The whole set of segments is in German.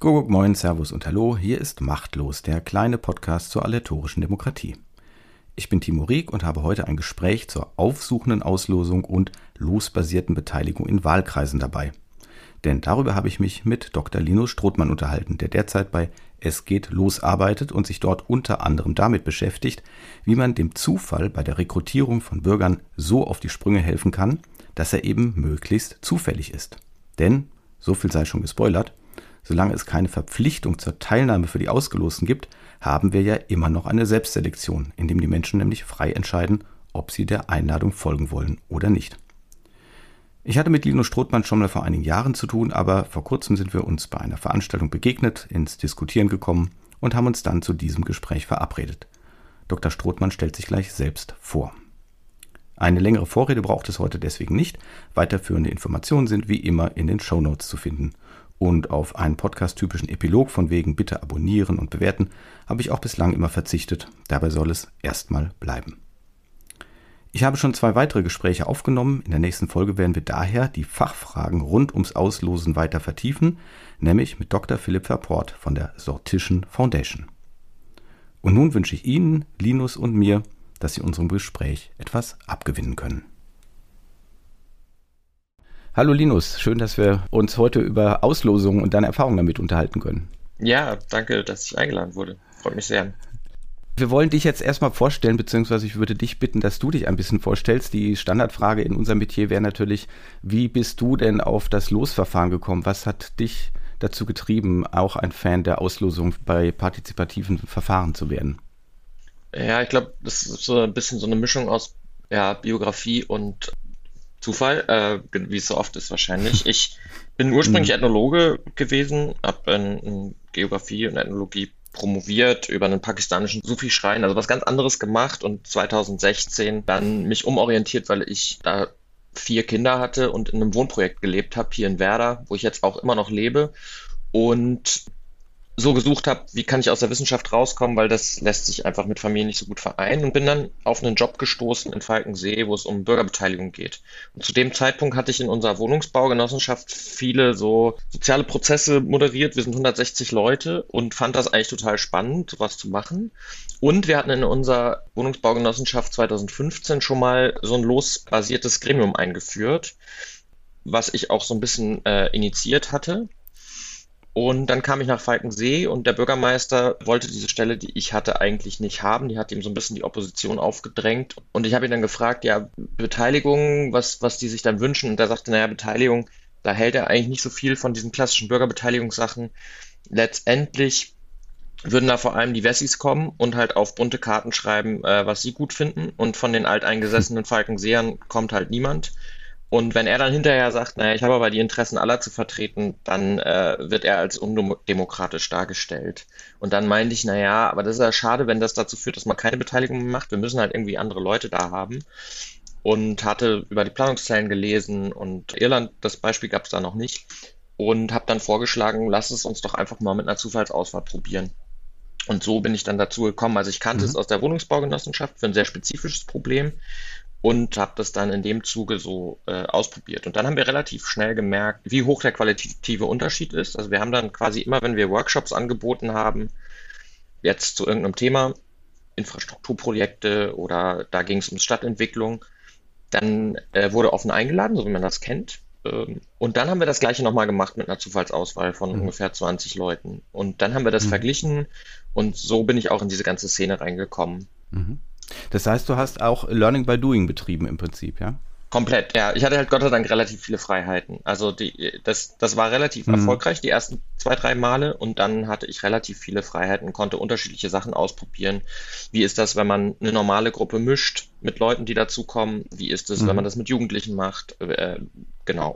Kuckuck, moin, Servus und Hallo, hier ist Machtlos, der kleine Podcast zur aleatorischen Demokratie. Ich bin Timo Rieck und habe heute ein Gespräch zur aufsuchenden Auslosung und losbasierten Beteiligung in Wahlkreisen dabei. Denn darüber habe ich mich mit Dr. Linus Strothmann unterhalten, der derzeit bei Es geht los arbeitet und sich dort unter anderem damit beschäftigt, wie man dem Zufall bei der Rekrutierung von Bürgern so auf die Sprünge helfen kann, dass er eben möglichst zufällig ist. Denn, so viel sei schon gespoilert, solange es keine Verpflichtung zur Teilnahme für die Ausgelosten gibt, haben wir ja immer noch eine Selbstselektion, in dem die Menschen nämlich frei entscheiden, ob sie der Einladung folgen wollen oder nicht. Ich hatte mit Linus Strothmann schon mal vor einigen Jahren zu tun, aber vor kurzem sind wir uns bei einer Veranstaltung begegnet, ins Diskutieren gekommen und haben uns dann zu diesem Gespräch verabredet. Dr. Strothmann stellt sich gleich selbst vor. Eine längere Vorrede braucht es heute deswegen nicht. Weiterführende Informationen sind wie immer in den Shownotes zu finden. Und auf einen podcast-typischen Epilog von wegen bitte abonnieren und bewerten habe ich auch bislang immer verzichtet. Dabei soll es erstmal bleiben. Ich habe schon 2 weitere Gespräche aufgenommen. In der nächsten Folge werden wir daher die Fachfragen rund ums Auslosen weiter vertiefen, nämlich mit Dr. Philipp Verport von der Sortischen Foundation. Und nun wünsche ich Ihnen, Linus und mir, dass Sie unserem Gespräch etwas abgewinnen können. Hallo Linus, schön, dass wir uns heute über Auslosungen und deine Erfahrungen damit unterhalten können. Ja, danke, dass ich eingeladen wurde. Freut mich sehr. Wir wollen dich jetzt erstmal vorstellen, beziehungsweise ich würde dich bitten, dass du dich ein bisschen vorstellst. Die Standardfrage in unserem Metier wäre natürlich, wie bist du denn auf das Losverfahren gekommen? Was hat dich dazu getrieben, auch ein Fan der Auslosung bei partizipativen Verfahren zu werden? Ja, ich glaube, das ist so ein bisschen so eine Mischung aus Biografie und Zufall, wie es so oft ist wahrscheinlich. Ich bin ursprünglich Ethnologe gewesen, habe in Geografie und Ethnologie promoviert, über einen pakistanischen Sufi-Schrein, also was ganz anderes gemacht und 2016 dann mich umorientiert, weil ich da 4 Kinder hatte und in einem Wohnprojekt gelebt habe, hier in Werder, wo ich jetzt auch immer noch lebe und so gesucht habe, wie kann ich aus der Wissenschaft rauskommen, weil das lässt sich einfach mit Familie nicht so gut vereinen und bin dann auf einen Job gestoßen in Falkensee, wo es um Bürgerbeteiligung geht. Und zu dem Zeitpunkt hatte ich in unserer Wohnungsbaugenossenschaft viele so soziale Prozesse moderiert. Wir sind 160 Leute und fand das eigentlich total spannend, sowas zu machen. Und wir hatten in unserer Wohnungsbaugenossenschaft 2015 schon mal so ein losbasiertes Gremium eingeführt, was ich auch so ein bisschen initiiert hatte. Und dann kam ich nach Falkensee und der Bürgermeister wollte diese Stelle, die ich hatte, eigentlich nicht haben. Die hat ihm so ein bisschen die Opposition aufgedrängt. Und ich habe ihn dann gefragt, ja, Beteiligung, was die sich dann wünschen. Und er sagte, naja, Beteiligung, da hält er eigentlich nicht so viel von diesen klassischen Bürgerbeteiligungssachen. Letztendlich würden da vor allem die Wessis kommen und halt auf bunte Karten schreiben, was sie gut finden. Und von den alteingesessenen Falkenseern kommt halt niemand. Und wenn er dann hinterher sagt, naja, ich habe aber die Interessen aller zu vertreten, dann wird er als undemokratisch dargestellt. Und dann meinte ich, naja, aber das ist ja schade, wenn das dazu führt, dass man keine Beteiligung mehr macht. Wir müssen halt irgendwie andere Leute da haben. Und hatte über die Planungszellen gelesen und Irland, das Beispiel gab es da noch nicht. Und habe dann vorgeschlagen, lass es uns doch einfach mal mit einer Zufallsauswahl probieren. Und so bin ich dann dazu gekommen. Also ich kannte es aus der Wohnungsbaugenossenschaft für ein sehr spezifisches Problem und habe das dann in dem Zuge so ausprobiert. Und dann haben wir relativ schnell gemerkt, wie hoch der qualitative Unterschied ist. Also wir haben dann quasi immer, wenn wir Workshops angeboten haben, jetzt zu irgendeinem Thema, Infrastrukturprojekte oder da ging es um Stadtentwicklung, dann wurde offen eingeladen, so wie man das kennt. Und dann haben wir das Gleiche nochmal gemacht mit einer Zufallsauswahl von ungefähr 20 Leuten. Und dann haben wir das verglichen und so bin ich auch in diese ganze Szene reingekommen. Das heißt, du hast auch Learning by Doing betrieben im Prinzip, ja? Komplett, ja. Ich hatte halt Gott sei Dank relativ viele Freiheiten. Also das war relativ erfolgreich, die ersten 2, 3 Male. Und dann hatte ich relativ viele Freiheiten, konnte unterschiedliche Sachen ausprobieren. Wie ist das, wenn man eine normale Gruppe mischt mit Leuten, die dazukommen? Wie ist es, wenn man das mit Jugendlichen macht? Genau.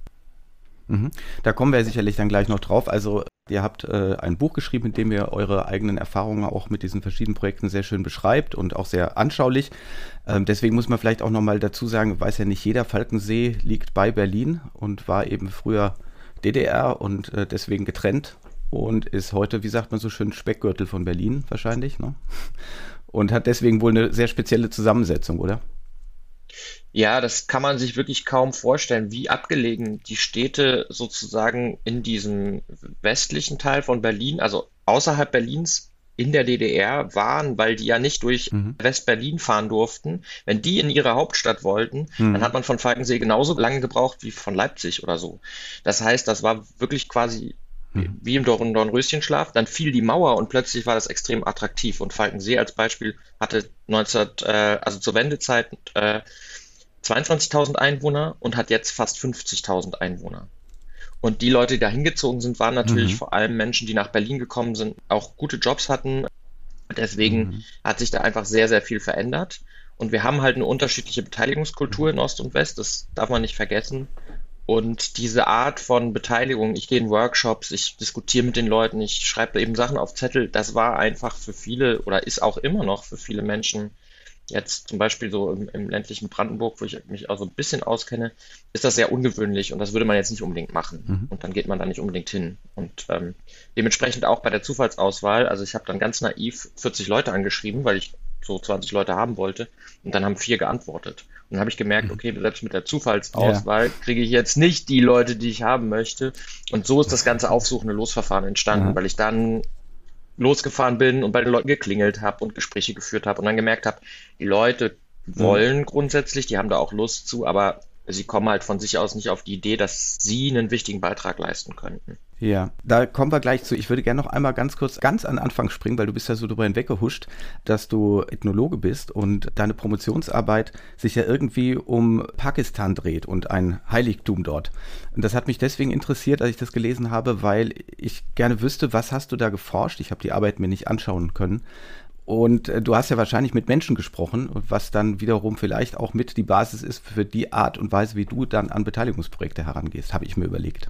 Da kommen wir sicherlich dann gleich noch drauf. Also ihr habt ein Buch geschrieben, in dem ihr eure eigenen Erfahrungen auch mit diesen verschiedenen Projekten sehr schön beschreibt und auch sehr anschaulich. Deswegen muss man vielleicht auch nochmal dazu sagen, weiß ja nicht jeder, Falkensee liegt bei Berlin und war eben früher DDR und deswegen getrennt und ist heute, wie sagt man so schön, Speckgürtel von Berlin wahrscheinlich, ne? Und hat deswegen wohl eine sehr spezielle Zusammensetzung, oder? Ja, das kann man sich wirklich kaum vorstellen, wie abgelegen die Städte sozusagen in diesem westlichen Teil von Berlin, also außerhalb Berlins in der DDR waren, weil die ja nicht durch Mhm. West-Berlin fahren durften. Wenn die in ihre Hauptstadt wollten, dann Mhm. hat man von Falkensee genauso lange gebraucht wie von Leipzig oder so. Das heißt, das war wirklich quasi Mhm. wie im Dornröschenschlaf. Dann fiel die Mauer und plötzlich war das extrem attraktiv. Und Falkensee als Beispiel hatte also zur Wendezeit 22.000 Einwohner und hat jetzt fast 50.000 Einwohner. Und die Leute, die da hingezogen sind, waren natürlich Mhm. vor allem Menschen, die nach Berlin gekommen sind, auch gute Jobs hatten. Deswegen Mhm. hat sich da einfach sehr, sehr viel verändert. Und wir haben halt eine unterschiedliche Beteiligungskultur in Ost und West, das darf man nicht vergessen. Und diese Art von Beteiligung, ich gehe in Workshops, ich diskutiere mit den Leuten, ich schreibe eben Sachen auf Zettel, das war einfach für viele oder ist auch immer noch für viele Menschen jetzt zum Beispiel so im ländlichen Brandenburg, wo ich mich auch so ein bisschen auskenne, ist das sehr ungewöhnlich und das würde man jetzt nicht unbedingt machen. Mhm. Und dann geht man da nicht unbedingt hin. Und dementsprechend auch bei der Zufallsauswahl, also ich habe dann ganz naiv 40 Leute angeschrieben, weil ich so 20 Leute haben wollte und dann haben 4 geantwortet. Und dann habe ich gemerkt, Mhm. okay, selbst mit der Ja. Zufallsauswahl kriege ich jetzt nicht die Leute, die ich haben möchte. Und so ist das ganze aufsuchende Losverfahren entstanden, Ja. weil ich dann losgefahren bin und bei den Leuten geklingelt habe und Gespräche geführt habe und dann gemerkt habe, die Leute Mhm. wollen grundsätzlich, die haben da auch Lust zu, aber sie kommen halt von sich aus nicht auf die Idee, dass sie einen wichtigen Beitrag leisten könnten. Ja, da kommen wir gleich zu. Ich würde gerne noch einmal ganz kurz ganz an den Anfang springen, weil du bist ja so drüber hinweggehuscht, dass du Ethnologe bist und deine Promotionsarbeit sich ja irgendwie um Pakistan dreht und ein Heiligtum dort. Und das hat mich deswegen interessiert, als ich das gelesen habe, weil ich gerne wüsste, was hast du da geforscht? Ich habe die Arbeit mir nicht anschauen können. Und du hast ja wahrscheinlich mit Menschen gesprochen, was dann wiederum vielleicht auch mit die Basis ist für die Art und Weise, wie du dann an Beteiligungsprojekte herangehst, habe ich mir überlegt.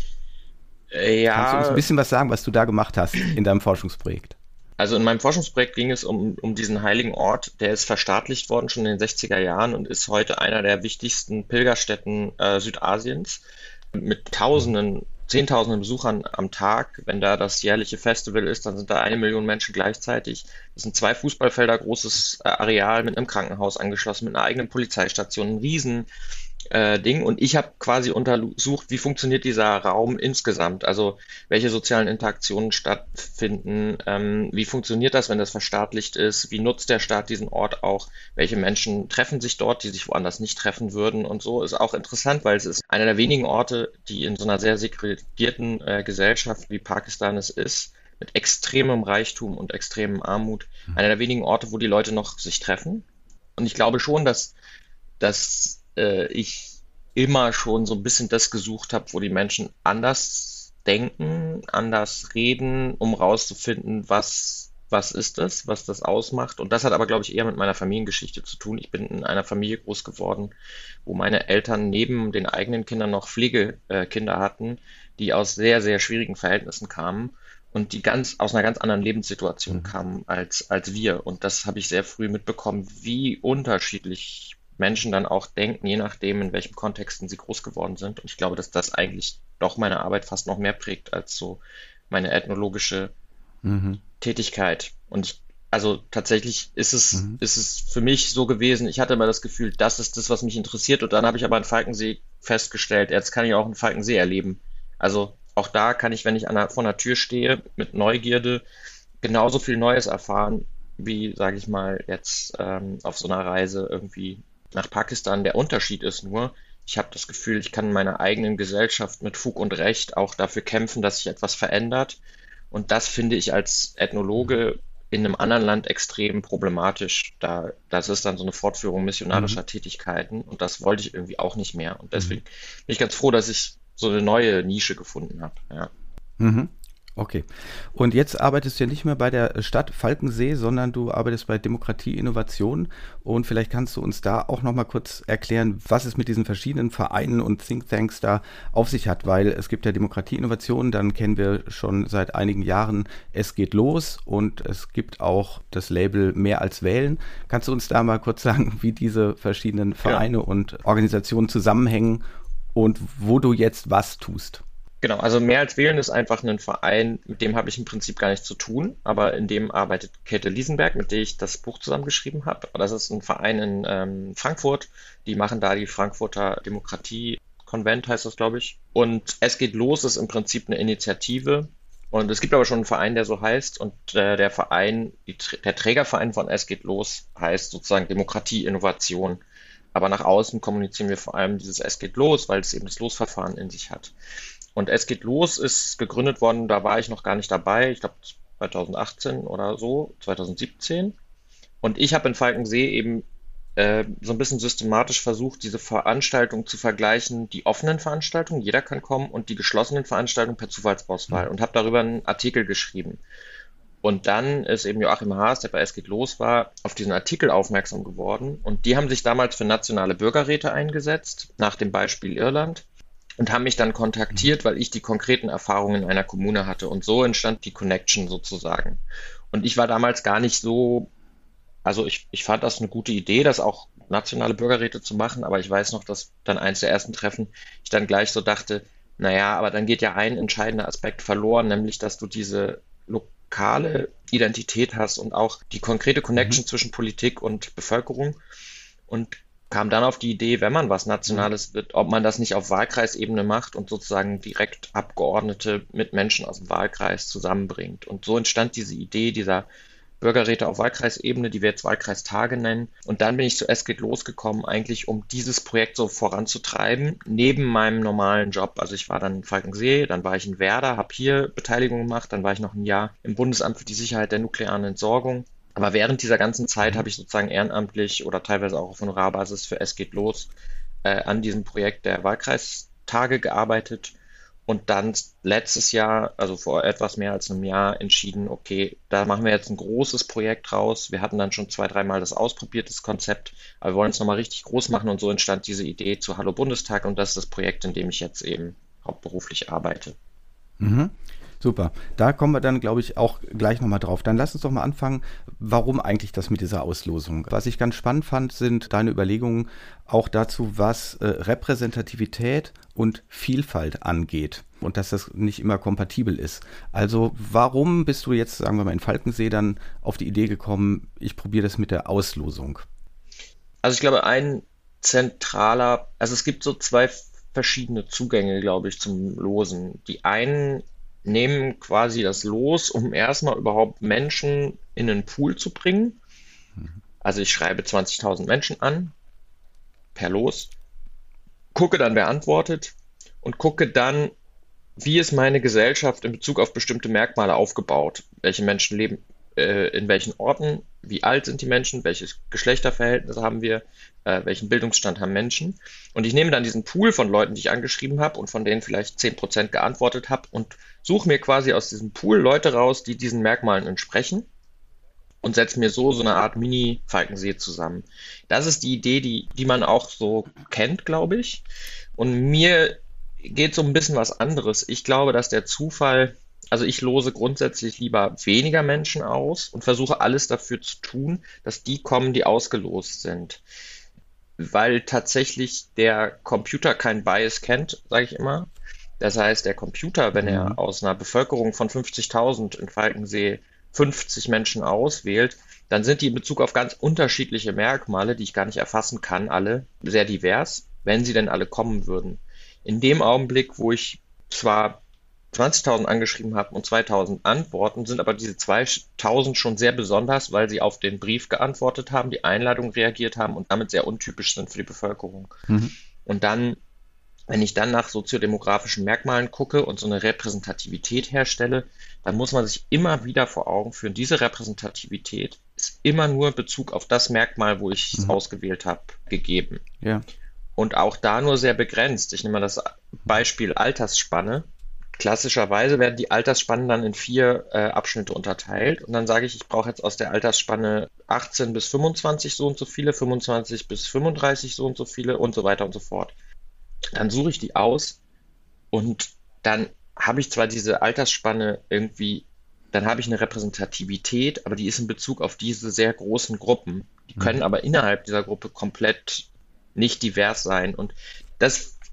Kannst du uns ein Ja, bisschen was sagen, was du da gemacht hast in deinem Forschungsprojekt? also in meinem Forschungsprojekt ging es um diesen heiligen Ort, der ist verstaatlicht worden schon in den 60er Jahren und ist heute einer der wichtigsten Pilgerstätten Südasiens mit Tausenden, Zehntausenden Besuchern am Tag. Wenn da das jährliche Festival ist, dann sind da 1 Million Menschen gleichzeitig. Das sind 2 Fußballfelder großes Areal mit einem Krankenhaus angeschlossen, mit einer eigenen Polizeistation, ein riesen Ding. Und ich habe quasi untersucht, wie funktioniert dieser Raum insgesamt? Also welche sozialen Interaktionen stattfinden, wie funktioniert das, wenn das verstaatlicht ist? Wie nutzt der Staat diesen Ort auch? Welche Menschen treffen sich dort, die sich woanders nicht treffen würden? Und so ist auch interessant, weil es ist einer der wenigen Orte, die in so einer sehr segregierten Gesellschaft wie Pakistan es ist, mit extremem Reichtum und extremem Armut, einer der wenigen Orte, wo die Leute noch sich treffen. Und ich glaube schon, dass ich immer schon so ein bisschen das gesucht habe, wo die Menschen anders denken, anders reden, um rauszufinden, was ist das, was das ausmacht. Und das hat aber, glaube ich, eher mit meiner Familiengeschichte zu tun. Ich bin in einer Familie groß geworden, wo meine Eltern neben den eigenen Kindern noch Pflegekinder hatten, die aus sehr, sehr schwierigen Verhältnissen kamen und die ganz aus einer ganz anderen Lebenssituation Mhm. kamen als wir. Und das habe ich sehr früh mitbekommen, wie unterschiedlich Menschen dann auch denken, je nachdem, in welchen Kontexten sie groß geworden sind. Und ich glaube, dass das eigentlich doch meine Arbeit fast noch mehr prägt als so meine ethnologische Mhm. Tätigkeit. Also tatsächlich Mhm. ist es für mich so gewesen, ich hatte immer das Gefühl, das ist das, was mich interessiert. Und dann habe ich aber in Falkensee festgestellt, jetzt kann ich auch in Falkensee erleben. Also auch da kann ich, wenn ich vor einer Tür stehe, mit Neugierde genauso viel Neues erfahren, wie, sage ich mal, jetzt auf so einer Reise irgendwie nach Pakistan. Der Unterschied ist nur, ich habe das Gefühl, ich kann in meiner eigenen Gesellschaft mit Fug und Recht auch dafür kämpfen, dass sich etwas verändert. Und das finde ich als Ethnologe in einem anderen Land extrem problematisch. Das ist dann so eine Fortführung Mhm. missionarischer Tätigkeiten und das wollte ich irgendwie auch nicht mehr. Und Mhm. deswegen bin ich ganz froh, dass ich so eine neue Nische gefunden habe. Ja. Mhm. Okay. Und jetzt arbeitest du ja nicht mehr bei der Stadt Falkensee, sondern du arbeitest bei Demokratie Innovation. Und vielleicht kannst du uns da auch noch mal kurz erklären, was es mit diesen verschiedenen Vereinen und Thinktanks da auf sich hat. Weil es gibt ja Demokratie Innovation, dann kennen wir schon seit einigen Jahren Es geht los und es gibt auch das Label Mehr als wählen. Kannst du uns da mal kurz sagen, wie diese verschiedenen Ja. Vereine und Organisationen zusammenhängen und wo du jetzt was tust? Genau, also mehr als wählen ist einfach ein Verein, mit dem habe ich im Prinzip gar nichts zu tun, aber in dem arbeitet Käthe Liesenberg, mit der ich das Buch zusammengeschrieben habe. Das ist ein Verein in Frankfurt, die machen da die Frankfurter Demokratie-Konvent, heißt das, glaube ich. Und Es geht los ist im Prinzip eine Initiative. Und es gibt aber schon einen Verein, der so heißt. Und der Verein, der Trägerverein von Es geht los heißt sozusagen Demokratie, Innovation. Aber nach außen kommunizieren wir vor allem dieses Es geht los, weil es eben das Losverfahren in sich hat. Und Es geht los ist gegründet worden, da war ich noch gar nicht dabei, ich glaube 2018 oder so, 2017. Und ich habe in Falkensee eben so ein bisschen systematisch versucht, diese Veranstaltung zu vergleichen, die offenen Veranstaltungen, jeder kann kommen, und die geschlossenen Veranstaltungen per Zufallsauswahl, und habe darüber einen Artikel geschrieben. Und dann ist eben Joachim Haas, der bei Es geht los war, auf diesen Artikel aufmerksam geworden. Und die haben sich damals für nationale Bürgerräte eingesetzt, nach dem Beispiel Irland, und haben mich dann kontaktiert, weil ich die konkreten Erfahrungen in einer Kommune hatte. Und so entstand die Connection sozusagen. Und ich war damals gar nicht so, also ich fand das eine gute Idee, das auch nationale Bürgerräte zu machen, aber ich weiß noch, dass dann eins der ersten Treffen ich dann gleich so dachte, naja, aber dann geht ja ein entscheidender Aspekt verloren, nämlich dass du diese lokale Identität hast und auch die konkrete Connection zwischen Politik und Bevölkerung, und kam dann auf die Idee, wenn man was Nationales wird, ob man das nicht auf Wahlkreisebene macht und sozusagen direkt Abgeordnete mit Menschen aus dem Wahlkreis zusammenbringt. Und so entstand diese Idee dieser Bürgerräte auf Wahlkreisebene, die wir jetzt Wahlkreistage nennen. Und dann bin ich zu Es geht los gekommen, eigentlich um dieses Projekt so voranzutreiben, neben meinem normalen Job. Also ich war dann in Falkensee, dann war ich in Werder, habe hier Beteiligung gemacht, dann war ich noch ein Jahr im Bundesamt für die Sicherheit der nuklearen Entsorgung. Aber während dieser ganzen Zeit habe ich sozusagen ehrenamtlich oder teilweise auch auf Honorarbasis für Es geht los an diesem Projekt der Wahlkreistage gearbeitet und dann letztes Jahr, also vor etwas mehr als einem Jahr, entschieden, okay, da machen wir jetzt ein großes Projekt raus. Wir hatten dann schon 2, 3 Mal das ausprobiert, das Konzept, aber wir wollen es nochmal richtig groß machen, und so entstand diese Idee zu Hallo Bundestag, und das ist das Projekt, in dem ich jetzt eben hauptberuflich arbeite. Mhm. Super. Da kommen wir dann, glaube ich, auch gleich nochmal drauf. Dann lass uns doch mal anfangen, warum eigentlich das mit dieser Auslosung? Was ich ganz spannend fand, sind deine Überlegungen auch dazu, was Repräsentativität und Vielfalt angeht und dass das nicht immer kompatibel ist. Also warum bist du jetzt, sagen wir mal, in Falkensee dann auf die Idee gekommen, ich probiere das mit der Auslosung? Also ich glaube, also es gibt so 2 verschiedene Zugänge, glaube ich, zum Losen. Die einen nehmen quasi das Los, um erstmal überhaupt Menschen in einen Pool zu bringen. Also ich schreibe 20.000 Menschen an, per Los, gucke dann, wer antwortet, und gucke dann, wie ist meine Gesellschaft in Bezug auf bestimmte Merkmale aufgebaut. Welche Menschen leben in welchen Orten, wie alt sind die Menschen, welches Geschlechterverhältnis haben wir, welchen Bildungsstand haben Menschen. Und ich nehme dann diesen Pool von Leuten, die ich angeschrieben habe und von denen vielleicht 10% geantwortet habe, und suche mir quasi aus diesem Pool Leute raus, die diesen Merkmalen entsprechen, und setze mir so eine Art Mini-Falkensee zusammen. Das ist die Idee, die man auch so kennt, glaube ich. Und mir geht so ein bisschen was anderes. Ich glaube, dass der Zufall, also ich lose grundsätzlich lieber weniger Menschen aus und versuche alles dafür zu tun, dass die kommen, die ausgelost sind. Weil tatsächlich der Computer kein Bias kennt, sage ich immer. Das heißt, der Computer, wenn er aus einer Bevölkerung von 50.000 in Falkensee 50 Menschen auswählt, dann sind die in Bezug auf ganz unterschiedliche Merkmale, die ich gar nicht erfassen kann, alle sehr divers, wenn sie denn alle kommen würden. In dem Augenblick, wo ich zwar 20.000 angeschrieben habe und 2.000 Antworten, sind aber diese 2.000 schon sehr besonders, weil sie auf den Brief geantwortet haben, die Einladung reagiert haben und damit sehr untypisch sind für die Bevölkerung. Und dann, wenn ich dann nach soziodemografischen Merkmalen gucke und so eine Repräsentativität herstelle, dann muss man sich immer wieder vor Augen führen, diese Repräsentativität ist immer nur in Bezug auf das Merkmal, wo ich es ausgewählt habe, gegeben. Ja. Und auch da nur sehr begrenzt. Ich nehme mal das Beispiel Altersspanne. Klassischerweise werden die Altersspannen dann in 4 Abschnitte unterteilt, und dann sage ich brauche jetzt aus der Altersspanne 18 bis 25 so und so viele, 25 bis 35 so und so viele und so weiter und so fort. Dann suche ich die aus, und dann habe ich zwar diese Altersspanne irgendwie, dann habe ich eine Repräsentativität, aber die ist in Bezug auf diese sehr großen Gruppen. Die können aber innerhalb dieser Gruppe komplett nicht divers sein. Und das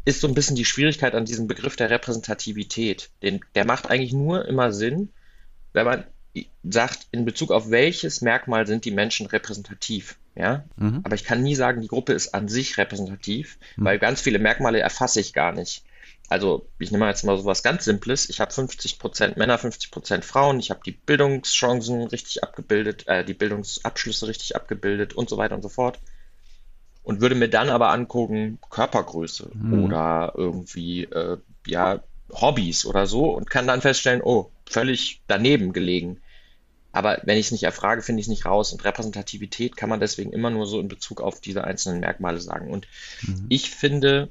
ist so ein bisschen die Schwierigkeit an diesem Begriff der Repräsentativität. Der macht eigentlich nur immer Sinn, wenn man sagt, in Bezug auf welches Merkmal sind die Menschen repräsentativ. Ja? Mhm. Aber ich kann nie sagen, die Gruppe ist an sich repräsentativ, Mhm. weil ganz viele Merkmale erfasse ich gar nicht. Also ich nehme jetzt mal so was ganz Simples. Ich habe 50% Männer, 50% Frauen. Ich habe die Bildungschancen richtig abgebildet, die Bildungsabschlüsse richtig abgebildet und so weiter und so fort. Und würde mir dann aber angucken, Körpergröße Mhm. oder irgendwie, ja, Hobbys oder so und kann dann feststellen, oh, völlig daneben gelegen. Aber wenn ich es nicht erfrage, finde ich es nicht raus. Und Repräsentativität kann man deswegen immer nur so in Bezug auf diese einzelnen Merkmale sagen. Und Mhm. ich finde,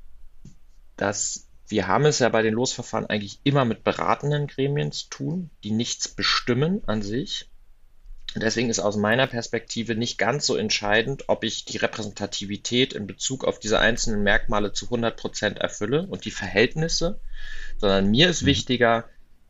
dass wir haben es ja bei den Losverfahren eigentlich immer mit beratenden Gremien zu tun, die nichts bestimmen an sich. Und deswegen ist aus meiner Perspektive nicht ganz so entscheidend, ob ich die Repräsentativität in Bezug auf diese einzelnen Merkmale zu 100% erfülle und die Verhältnisse, sondern mir ist Mhm. wichtiger,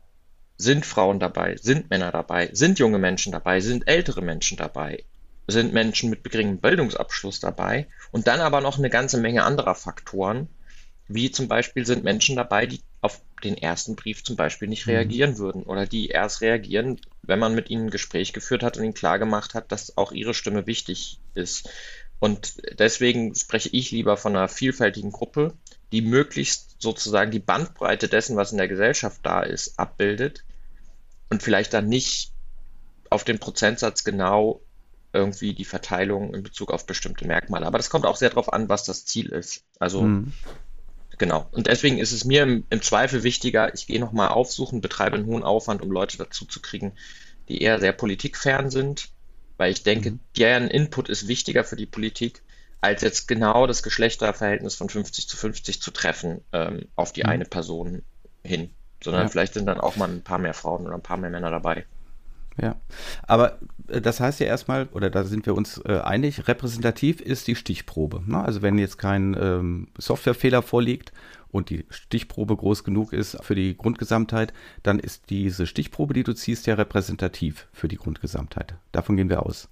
sind Frauen dabei, sind Männer dabei, sind junge Menschen dabei, sind ältere Menschen dabei, sind Menschen mit geringem Bildungsabschluss dabei und dann aber noch eine ganze Menge anderer Faktoren, wie zum Beispiel sind Menschen dabei, die auf den ersten Brief zum Beispiel nicht Mhm. reagieren würden oder die erst reagieren, wenn man mit ihnen ein Gespräch geführt hat und ihnen klargemacht hat, dass auch ihre Stimme wichtig ist. Und deswegen spreche ich lieber von einer vielfältigen Gruppe, die möglichst sozusagen die Bandbreite dessen, was in der Gesellschaft da ist, abbildet und vielleicht dann nicht auf den Prozentsatz genau irgendwie die Verteilung in Bezug auf bestimmte Merkmale. Aber das kommt auch sehr darauf an, was das Ziel ist. Also Mhm. genau. Und deswegen ist es mir im Zweifel wichtiger, ich gehe nochmal aufsuchen, betreibe einen hohen Aufwand, um Leute dazu zu kriegen, die eher sehr politikfern sind, weil ich denke, Mhm. deren Input ist wichtiger für die Politik, als jetzt genau das Geschlechterverhältnis von 50 zu 50 zu treffen, auf die Mhm. eine Person hin. Sondern Ja. vielleicht sind dann auch mal ein paar mehr Frauen oder ein paar mehr Männer dabei. Ja, aber das heißt ja erstmal, oder da sind wir uns einig, repräsentativ ist die Stichprobe. Ne? Also wenn jetzt kein Softwarefehler vorliegt und die Stichprobe groß genug ist für die Grundgesamtheit, dann ist diese Stichprobe, die du ziehst, ja repräsentativ für die Grundgesamtheit. Davon gehen wir aus.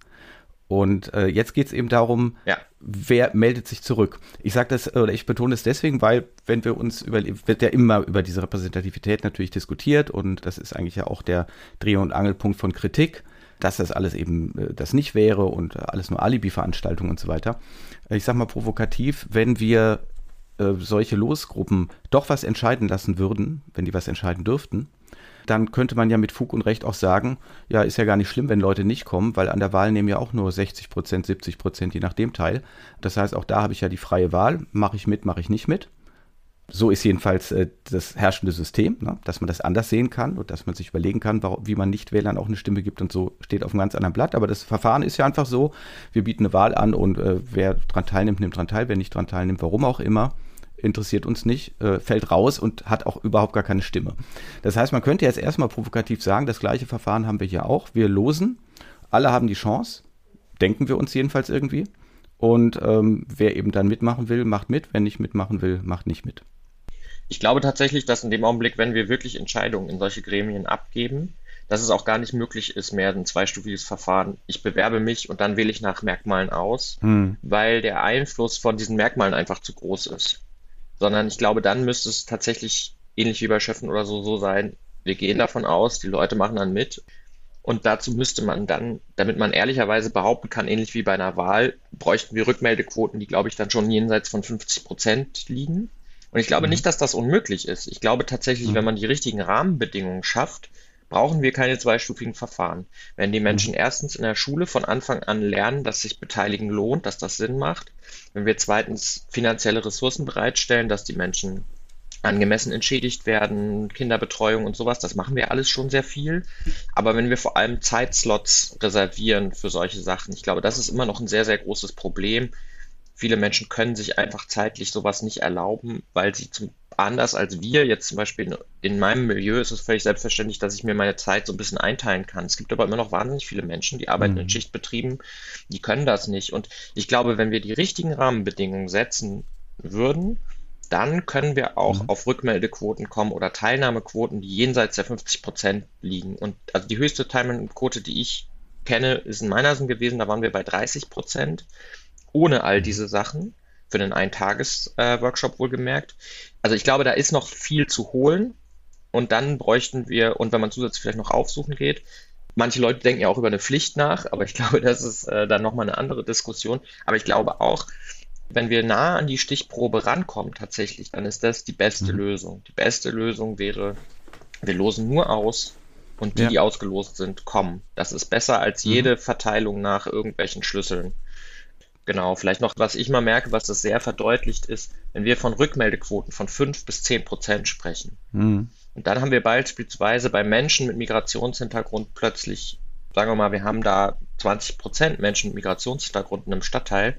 Und jetzt geht es eben darum, Ja, wer meldet sich zurück. Ich sage das, oder ich betone es deswegen, weil, wenn wir uns wird ja immer über diese Repräsentativität natürlich diskutiert und das ist eigentlich ja auch der Dreh- und Angelpunkt von Kritik, dass das alles eben das nicht wäre und alles nur Alibi-Veranstaltungen und so weiter. Ich sag mal provokativ, wenn wir solche Losgruppen doch was entscheiden lassen würden, wenn die was entscheiden dürften, dann könnte man ja mit Fug und Recht auch sagen, ja, ist ja gar nicht schlimm, wenn Leute nicht kommen, weil an der Wahl nehmen ja auch nur 60%, 70%, je nach dem teil. Das heißt, auch da habe ich ja die freie Wahl, mache ich mit, mache ich nicht mit. So ist jedenfalls das herrschende System, ne? Dass man das anders sehen kann und dass man sich überlegen kann, wie man Nichtwählern auch eine Stimme gibt und so steht auf einem ganz anderen Blatt. Aber das Verfahren ist ja einfach so, wir bieten eine Wahl an und wer daran teilnimmt, nimmt daran teil, wer nicht daran teilnimmt, warum auch immer, interessiert uns nicht, fällt raus und hat auch überhaupt gar keine Stimme. Das heißt, man könnte jetzt erstmal provokativ sagen, das gleiche Verfahren haben wir hier auch. Wir losen, alle haben die Chance, denken wir uns jedenfalls irgendwie. Und wer eben dann mitmachen will, macht mit. Wer nicht mitmachen will, macht nicht mit. ich glaube tatsächlich, dass in dem Augenblick, wenn wir wirklich Entscheidungen in solche Gremien abgeben, dass es auch gar nicht möglich ist, mehr ein zweistufiges Verfahren. Ich bewerbe mich und dann wähle ich nach Merkmalen aus, Hm. weil der Einfluss von diesen Merkmalen einfach zu groß ist. Sondern ich glaube, dann müsste es tatsächlich ähnlich wie bei Chefen oder so, so sein. Wir gehen davon aus, die Leute machen dann mit. Und dazu müsste man dann, damit man ehrlicherweise behaupten kann, ähnlich wie bei einer Wahl, bräuchten wir Rückmeldequoten, die, glaube ich, dann schon jenseits von 50% liegen. Und ich glaube Mhm. nicht, dass das unmöglich ist. Ich glaube tatsächlich, wenn Mhm. man die richtigen Rahmenbedingungen schafft, brauchen wir keine zweistufigen Verfahren. Wenn die Menschen Mhm. erstens in der Schule von Anfang an lernen, dass sich Beteiligen lohnt, dass das Sinn macht, wenn wir zweitens finanzielle Ressourcen bereitstellen, dass die Menschen angemessen entschädigt werden, Kinderbetreuung und sowas, das machen wir alles schon sehr viel. Aber wenn wir vor allem Zeitslots reservieren für solche Sachen, ich glaube, das ist immer noch ein sehr, sehr großes Problem. Viele Menschen können sich einfach zeitlich sowas nicht erlauben, weil sie anders als wir, jetzt zum Beispiel in meinem Milieu ist es völlig selbstverständlich, dass ich mir meine Zeit so ein bisschen einteilen kann. Es gibt aber immer noch wahnsinnig viele Menschen, die arbeiten in Mhm. Schichtbetrieben, die können das nicht. Und ich glaube, wenn wir die richtigen Rahmenbedingungen setzen würden, dann können wir auch Mhm. auf Rückmeldequoten kommen oder Teilnahmequoten, die jenseits der 50% liegen. Und also die höchste Teilnahmequote, die ich kenne, ist in Meinersen gewesen, da waren wir bei 30%, ohne all Mhm. diese Sachen. für einen Eintages-Workshop wohlgemerkt. Also ich glaube, da ist noch viel zu holen und dann bräuchten wir, und wenn man zusätzlich vielleicht noch aufsuchen geht, manche Leute denken ja auch über eine Pflicht nach, aber ich glaube, das ist dann nochmal eine andere Diskussion. Aber ich glaube auch, wenn wir nah an die Stichprobe rankommen tatsächlich, dann ist das die beste Lösung. Die beste Lösung wäre, wir losen nur aus und die, Ja. die ausgelost sind, kommen. Das ist besser als jede Verteilung nach irgendwelchen Schlüsseln. Genau, vielleicht noch, was ich mal merke, was das sehr verdeutlicht ist, wenn wir von Rückmeldequoten von 5 bis 10% sprechen. Mhm. Und dann haben wir beispielsweise bei Menschen mit Migrationshintergrund plötzlich, sagen wir mal, wir haben da 20% Menschen mit Migrationshintergrund in einem Stadtteil.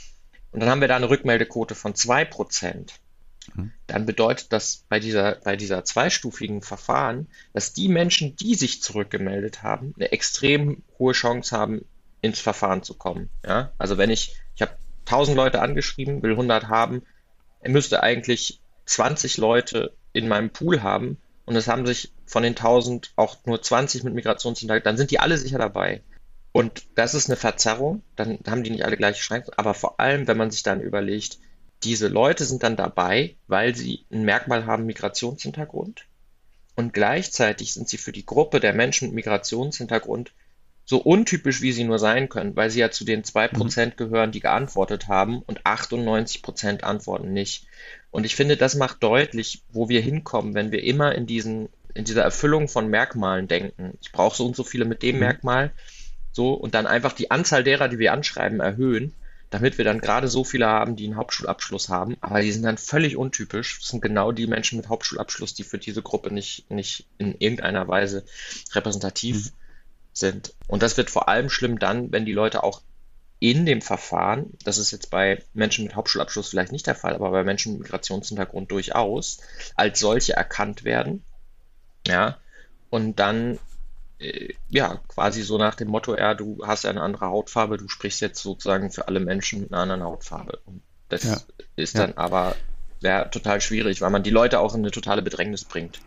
Und dann haben wir da eine Rückmeldequote von 2%. Dann bedeutet das bei dieser zweistufigen Verfahren, dass die Menschen, die sich zurückgemeldet haben, eine extrem hohe Chance haben, ins Verfahren zu kommen. Ja? Also wenn ich habe 1000 Leute angeschrieben, will 100 haben, er müsste eigentlich 20 Leute in meinem Pool haben und es haben sich von den 1000 auch nur 20 mit Migrationshintergrund, dann sind die alle sicher dabei. Und das ist eine Verzerrung, dann haben die nicht alle gleiche Chancen, aber vor allem, wenn man sich dann überlegt, diese Leute sind dann dabei, weil sie ein Merkmal haben, Migrationshintergrund, und gleichzeitig sind sie für die Gruppe der Menschen mit Migrationshintergrund so untypisch, wie sie nur sein können, weil sie ja zu den 2% gehören, die geantwortet haben, und 98% antworten nicht. Und ich finde, das macht deutlich, wo wir hinkommen, wenn wir immer in dieser Erfüllung von Merkmalen denken. Ich brauche so und so viele mit dem Merkmal, so, und dann einfach die Anzahl derer, die wir anschreiben, erhöhen, damit wir dann gerade so viele haben, die einen Hauptschulabschluss haben, aber die sind dann völlig untypisch. Das sind genau die Menschen mit Hauptschulabschluss, die für diese Gruppe nicht in irgendeiner Weise repräsentativ sind. Und das wird vor allem schlimm dann, wenn die Leute auch in dem Verfahren, das ist jetzt bei Menschen mit Hauptschulabschluss vielleicht nicht der Fall, aber bei Menschen mit Migrationshintergrund durchaus, als solche erkannt werden. Ja, und dann ja, quasi so nach dem Motto, ja, du hast eine andere Hautfarbe, du sprichst jetzt sozusagen für alle Menschen mit einer anderen Hautfarbe. Und das ist dann aber total schwierig, weil man die Leute auch in eine totale Bedrängnis bringt.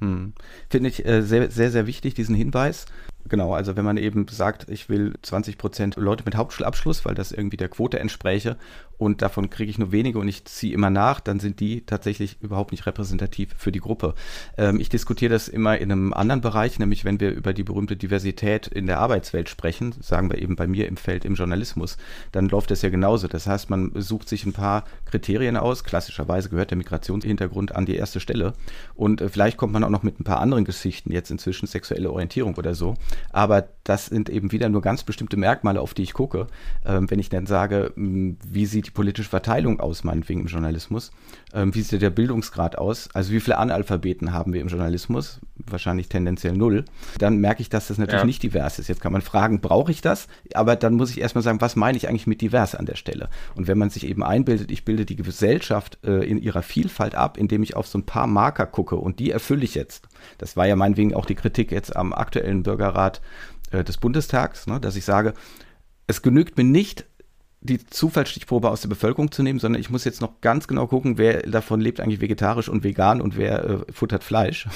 Finde ich sehr, sehr, sehr wichtig, diesen Hinweis. Genau, also wenn man eben sagt, ich will 20% Leute mit Hauptschulabschluss, weil das irgendwie der Quote entspräche und davon kriege ich nur wenige und ich ziehe immer nach, dann sind die tatsächlich überhaupt nicht repräsentativ für die Gruppe. Ich diskutiere das immer in einem anderen Bereich, nämlich wenn wir über die berühmte Diversität in der Arbeitswelt sprechen, sagen wir eben bei mir im Feld im Journalismus, dann läuft das ja genauso. Das heißt, man sucht sich ein paar Kriterien aus, klassischerweise gehört der Migrationshintergrund an die erste Stelle und vielleicht kommt man auch noch mit ein paar anderen Geschichten, jetzt inzwischen sexuelle Orientierung oder so. Aber das sind eben wieder nur ganz bestimmte Merkmale, auf die ich gucke. Wenn ich dann sage, wie sieht die politische Verteilung aus, meinetwegen im Journalismus? Wie sieht der Bildungsgrad aus? Also wie viele Analphabeten haben wir im Journalismus? Wahrscheinlich tendenziell 0. Dann merke ich, dass das natürlich nicht divers ist. Jetzt kann man fragen, brauche ich das? Aber dann muss ich erstmal sagen, was meine ich eigentlich mit divers an der Stelle? Und wenn man sich eben einbildet, ich bilde die Gesellschaft in ihrer Vielfalt ab, indem ich auf so ein paar Marker gucke und die erfülle ich jetzt. Das war ja meinetwegen auch die Kritik jetzt am aktuellen Bürgerrat des Bundestags, ne, dass ich sage, es genügt mir nicht, die Zufallsstichprobe aus der Bevölkerung zu nehmen, sondern ich muss jetzt noch ganz genau gucken, wer davon lebt eigentlich vegetarisch und vegan und wer futtert Fleisch.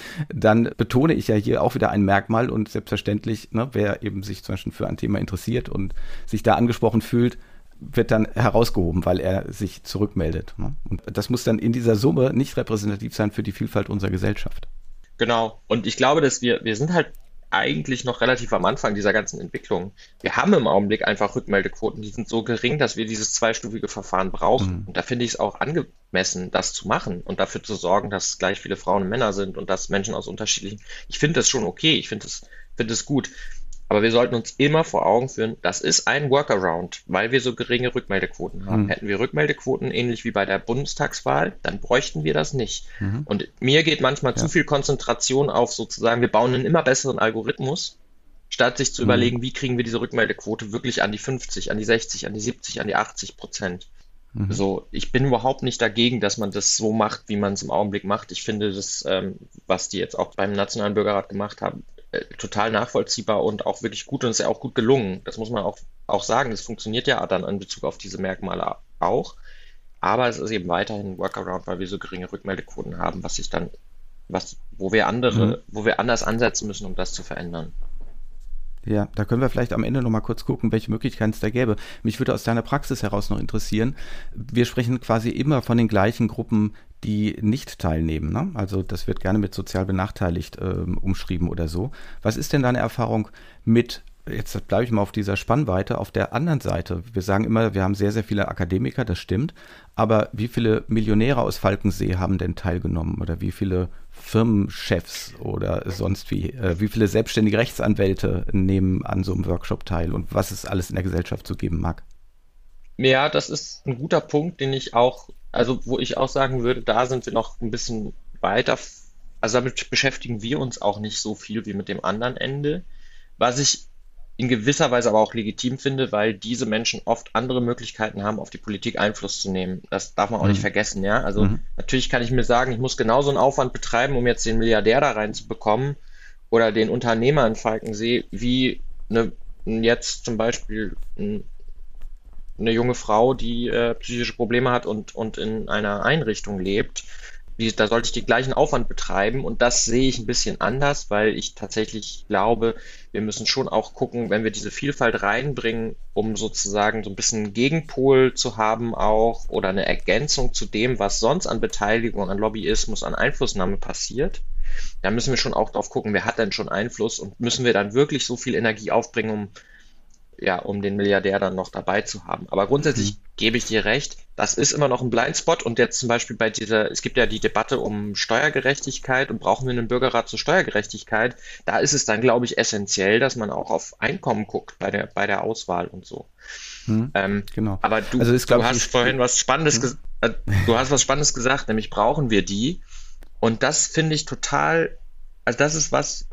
Dann betone ich ja hier auch wieder ein Merkmal und selbstverständlich, ne, wer eben sich zum Beispiel für ein Thema interessiert und sich da angesprochen fühlt, wird dann herausgehoben, weil er sich zurückmeldet. Ne? Und das muss dann in dieser Summe nicht repräsentativ sein für die Vielfalt unserer Gesellschaft. Genau. Und ich glaube, dass wir sind halt eigentlich noch relativ am Anfang dieser ganzen Entwicklung. Wir haben im Augenblick einfach Rückmeldequoten, die sind so gering, dass wir dieses zweistufige Verfahren brauchen. Und da finde ich es auch angemessen, das zu machen und dafür zu sorgen, dass gleich viele Frauen und Männer sind und dass Menschen aus unterschiedlichen. Ich finde das schon okay, ich finde das gut. Aber wir sollten uns immer vor Augen führen, das ist ein Workaround, weil wir so geringe Rückmeldequoten haben. Hätten wir Rückmeldequoten ähnlich wie bei der Bundestagswahl, dann bräuchten wir das nicht. Und mir geht manchmal zu viel Konzentration auf sozusagen, wir bauen einen immer besseren Algorithmus, statt sich zu überlegen, wie kriegen wir diese Rückmeldequote wirklich an die 50, an die 60, an die 70, an die 80%. So, ich bin überhaupt nicht dagegen, dass man das so macht, wie man es im Augenblick macht. Ich finde das, was die jetzt auch beim Nationalen Bürgerrat gemacht haben, total nachvollziehbar und auch wirklich gut und ist ja auch gut gelungen. Das muss man auch sagen. Das funktioniert ja dann in Bezug auf diese Merkmale auch. Aber es ist eben weiterhin ein Workaround, weil wir so geringe Rückmeldequoten haben, wo wir anders ansetzen müssen, um das zu verändern. Ja, da können wir vielleicht am Ende noch mal kurz gucken, welche Möglichkeiten es da gäbe. Mich würde aus deiner Praxis heraus noch interessieren, wir sprechen quasi immer von den gleichen Gruppen, die nicht teilnehmen, ne? Also das wird gerne mit sozial benachteiligt umschrieben oder so. Was ist denn deine Erfahrung mit, jetzt bleibe ich mal auf dieser Spannweite, auf der anderen Seite? Wir sagen immer, wir haben sehr, sehr viele Akademiker, das stimmt, aber wie viele Millionäre aus Falkensee haben denn teilgenommen oder wie viele Firmenchefs oder sonst wie viele selbstständige Rechtsanwälte nehmen an so einem Workshop teil und was es alles in der Gesellschaft so geben mag? Ja, das ist ein guter Punkt, den ich auch, also wo ich auch sagen würde, da sind wir noch ein bisschen weiter. Also damit beschäftigen wir uns auch nicht so viel wie mit dem anderen Ende. Was ich in gewisser Weise aber auch legitim finde, weil diese Menschen oft andere Möglichkeiten haben, auf die Politik Einfluss zu nehmen. Das darf man auch nicht Mhm. vergessen, ja. Also Mhm. natürlich kann ich mir sagen, ich muss genauso einen Aufwand betreiben, um jetzt den Milliardär da reinzubekommen oder den Unternehmer in Falkensee, wie eine, jetzt zum Beispiel eine junge Frau, die psychische Probleme hat und in einer Einrichtung lebt. Da sollte ich den gleichen Aufwand betreiben und das sehe ich ein bisschen anders, weil ich tatsächlich glaube, wir müssen schon auch gucken, wenn wir diese Vielfalt reinbringen, um sozusagen so ein bisschen Gegenpol zu haben auch oder eine Ergänzung zu dem, was sonst an Beteiligung, an Lobbyismus, an Einflussnahme passiert. Da müssen wir schon auch drauf gucken, wer hat denn schon Einfluss und müssen wir dann wirklich so viel Energie aufbringen, um den Milliardär dann noch dabei zu haben. Aber Mhm. grundsätzlich gebe ich dir recht, das ist immer noch ein Blindspot und jetzt zum Beispiel es gibt ja die Debatte um Steuergerechtigkeit und brauchen wir einen Bürgerrat zur Steuergerechtigkeit? Da ist es dann, glaube ich, essentiell, dass man auch auf Einkommen guckt bei der Auswahl und so. Mhm. Ähm, Genau. aber Also ist, du glaube ich, hast vorhin was Spannendes, hm? du hast was Spannendes gesagt, nämlich brauchen wir die. Und das finde ich total, also das ist was,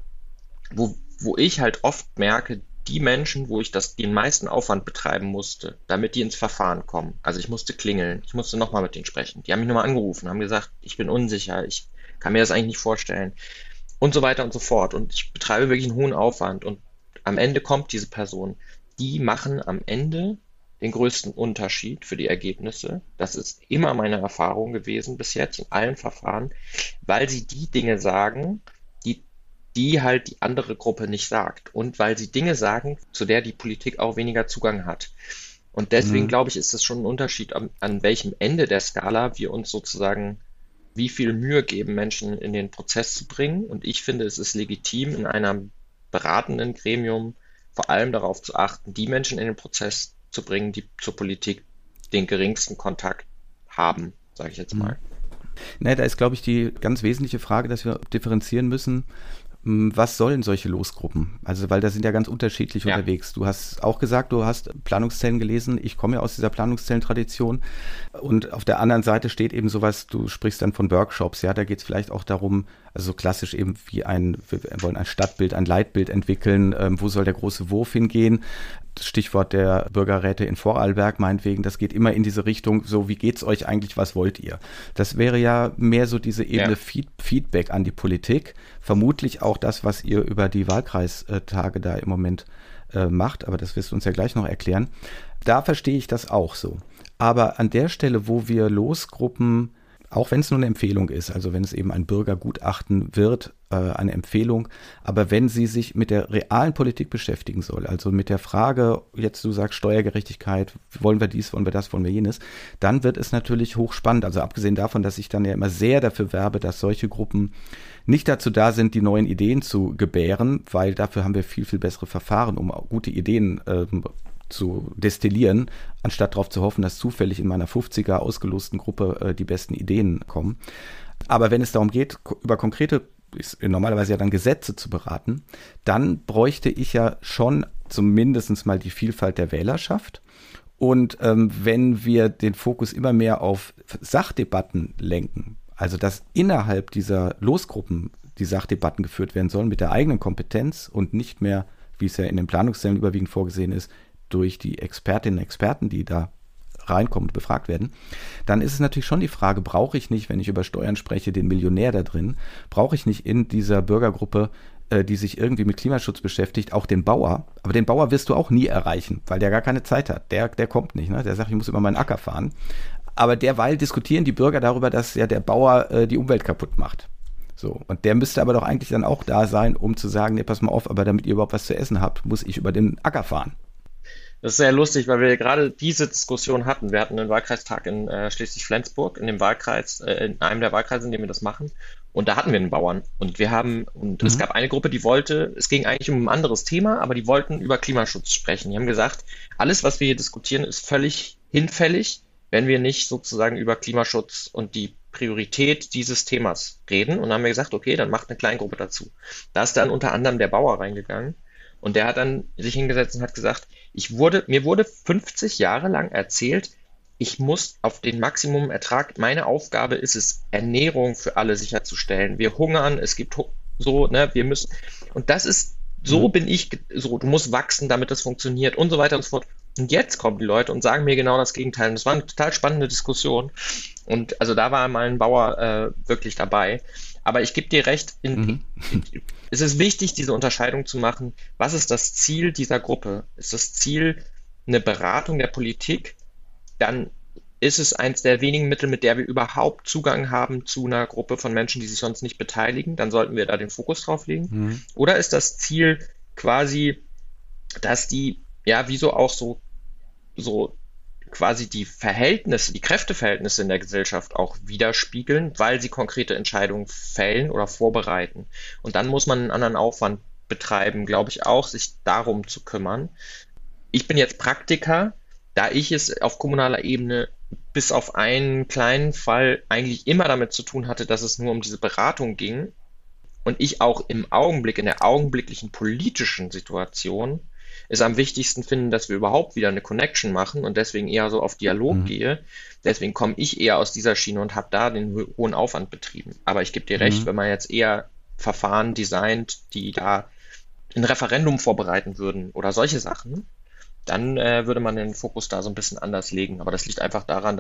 wo ich halt oft merke, die Menschen, wo ich den meisten Aufwand betreiben musste, damit die ins Verfahren kommen. Also ich musste klingeln, ich musste nochmal mit denen sprechen. Die haben mich nochmal angerufen, haben gesagt, ich bin unsicher, ich kann mir das eigentlich nicht vorstellen und so weiter und so fort. Und ich betreibe wirklich einen hohen Aufwand und am Ende kommt diese Person. Die machen am Ende den größten Unterschied für die Ergebnisse. Das ist immer meine Erfahrung gewesen bis jetzt in allen Verfahren, weil sie die Dinge sagen, die die halt die andere Gruppe nicht sagt. Und weil sie Dinge sagen, zu der die Politik auch weniger Zugang hat. Und deswegen Mhm. glaube ich, ist es schon ein Unterschied, an welchem Ende der Skala wir uns sozusagen, wie viel Mühe geben, Menschen in den Prozess zu bringen. Und ich finde, es ist legitim, in einem beratenden Gremium vor allem darauf zu achten, die Menschen in den Prozess zu bringen, die zur Politik den geringsten Kontakt haben, sage ich jetzt Mhm. mal. Ne, da ist, glaube ich, die ganz wesentliche Frage, dass wir differenzieren müssen. Was sollen solche Losgruppen? Also, weil da sind ja ganz unterschiedlich Ja, unterwegs. Du hast auch gesagt, du hast Planungszellen gelesen. Ich komme ja aus dieser Planungszellentradition. Und auf der anderen Seite steht eben sowas, du sprichst dann von Workshops. Ja, da geht es vielleicht auch darum, also so klassisch eben wir wollen ein Stadtbild, ein Leitbild entwickeln. Wo soll der große Wurf hingehen? Das Stichwort der Bürgerräte in Vorarlberg meinetwegen, das geht immer in diese Richtung, so wie geht's euch eigentlich, was wollt ihr? Das wäre ja mehr so diese Ebene ja. Feedback an die Politik, vermutlich auch das, was ihr über die Wahlkreistage da im Moment macht, aber das wirst du uns ja gleich noch erklären. Da verstehe ich das auch so. Aber an der Stelle, wo wir Losgruppen, auch wenn es nur eine Empfehlung ist, also wenn es eben ein Bürgergutachten wird, eine Empfehlung, aber wenn sie sich mit der realen Politik beschäftigen soll, also mit der Frage, jetzt du sagst Steuergerechtigkeit, wollen wir dies, wollen wir das, wollen wir jenes, dann wird es natürlich hochspannend. Also abgesehen davon, dass ich dann ja immer sehr dafür werbe, dass solche Gruppen nicht dazu da sind, die neuen Ideen zu gebären, weil dafür haben wir viel, viel bessere Verfahren, um gute Ideen zu destillieren, anstatt darauf zu hoffen, dass zufällig in meiner 50er ausgelosten Gruppe die besten Ideen kommen. Aber wenn es darum geht, über konkrete, normalerweise ja dann Gesetze zu beraten, dann bräuchte ich ja schon zumindest mal die Vielfalt der Wählerschaft. Und wenn wir den Fokus immer mehr auf Sachdebatten lenken, also dass innerhalb dieser Losgruppen die Sachdebatten geführt werden sollen mit der eigenen Kompetenz und nicht mehr, wie es ja in den Planungszellen überwiegend vorgesehen ist, durch die Expertinnen und Experten, die da reinkommen und befragt werden, dann ist es natürlich schon die Frage, brauche ich nicht, wenn ich über Steuern spreche, den Millionär da drin, brauche ich nicht in dieser Bürgergruppe, die sich irgendwie mit Klimaschutz beschäftigt, auch den Bauer, aber den Bauer wirst du auch nie erreichen, weil der gar keine Zeit hat, der kommt nicht, ne? Der sagt, ich muss über meinen Acker fahren, aber derweil diskutieren die Bürger darüber, dass ja der Bauer die Umwelt kaputt macht. So. Und der müsste aber doch eigentlich dann auch da sein, um zu sagen, nee, pass mal auf, aber damit ihr überhaupt was zu essen habt, muss ich über den Acker fahren. Das ist sehr lustig, weil wir gerade diese Diskussion hatten. Wir hatten einen Wahlkreistag in Schleswig-Flensburg, in dem Wahlkreis, in einem der Wahlkreise, in dem wir das machen. Und da hatten wir einen Bauern. Und es Mhm. gab eine Gruppe, die wollte, es ging eigentlich um ein anderes Thema, aber die wollten über Klimaschutz sprechen. Die haben gesagt, alles, was wir hier diskutieren, ist völlig hinfällig, wenn wir nicht sozusagen über Klimaschutz und die Priorität dieses Themas reden. Und dann haben wir gesagt, okay, dann macht eine Kleingruppe dazu. Da ist dann unter anderem der Bauer reingegangen. Und der hat dann sich hingesetzt und hat gesagt, mir wurde 50 Jahre lang erzählt, ich muss auf den Maximum-Ertrag, meine Aufgabe ist es, Ernährung für alle sicherzustellen. Wir hungern, es gibt so, ne, wir müssen, und das ist, so Mhm. bin ich, so, du musst wachsen, damit das funktioniert und so weiter und so fort. Und jetzt kommen die Leute und sagen mir genau das Gegenteil. Und das war eine total spannende Diskussion. Und also da war mal ein Bauer wirklich dabei. Aber ich gebe dir recht, Mhm. es ist wichtig, diese Unterscheidung zu machen. Was ist das Ziel dieser Gruppe? Ist das Ziel eine Beratung der Politik? Dann ist es eins der wenigen Mittel, mit der wir überhaupt Zugang haben zu einer Gruppe von Menschen, die sich sonst nicht beteiligen. Dann sollten wir da den Fokus drauf legen. Mhm. Oder ist das Ziel quasi, dass die, ja, wieso auch so quasi die Verhältnisse, die Kräfteverhältnisse in der Gesellschaft auch widerspiegeln, weil sie konkrete Entscheidungen fällen oder vorbereiten. Und dann muss man einen anderen Aufwand betreiben, glaube ich auch, sich darum zu kümmern. Ich bin jetzt Praktiker, da ich es auf kommunaler Ebene bis auf einen kleinen Fall eigentlich immer damit zu tun hatte, dass es nur um diese Beratung ging und ich auch im Augenblick, in der augenblicklichen politischen Situation, es am wichtigsten finde, dass wir überhaupt wieder eine Connection machen und deswegen eher so auf Dialog Mhm. gehe. Deswegen komme ich eher aus dieser Schiene und habe da den hohen Aufwand betrieben. Aber ich gebe dir recht, Mhm. wenn man jetzt eher Verfahren designt, die da ein Referendum vorbereiten würden oder solche Sachen, dann würde man den Fokus da so ein bisschen anders legen. Aber das liegt einfach daran,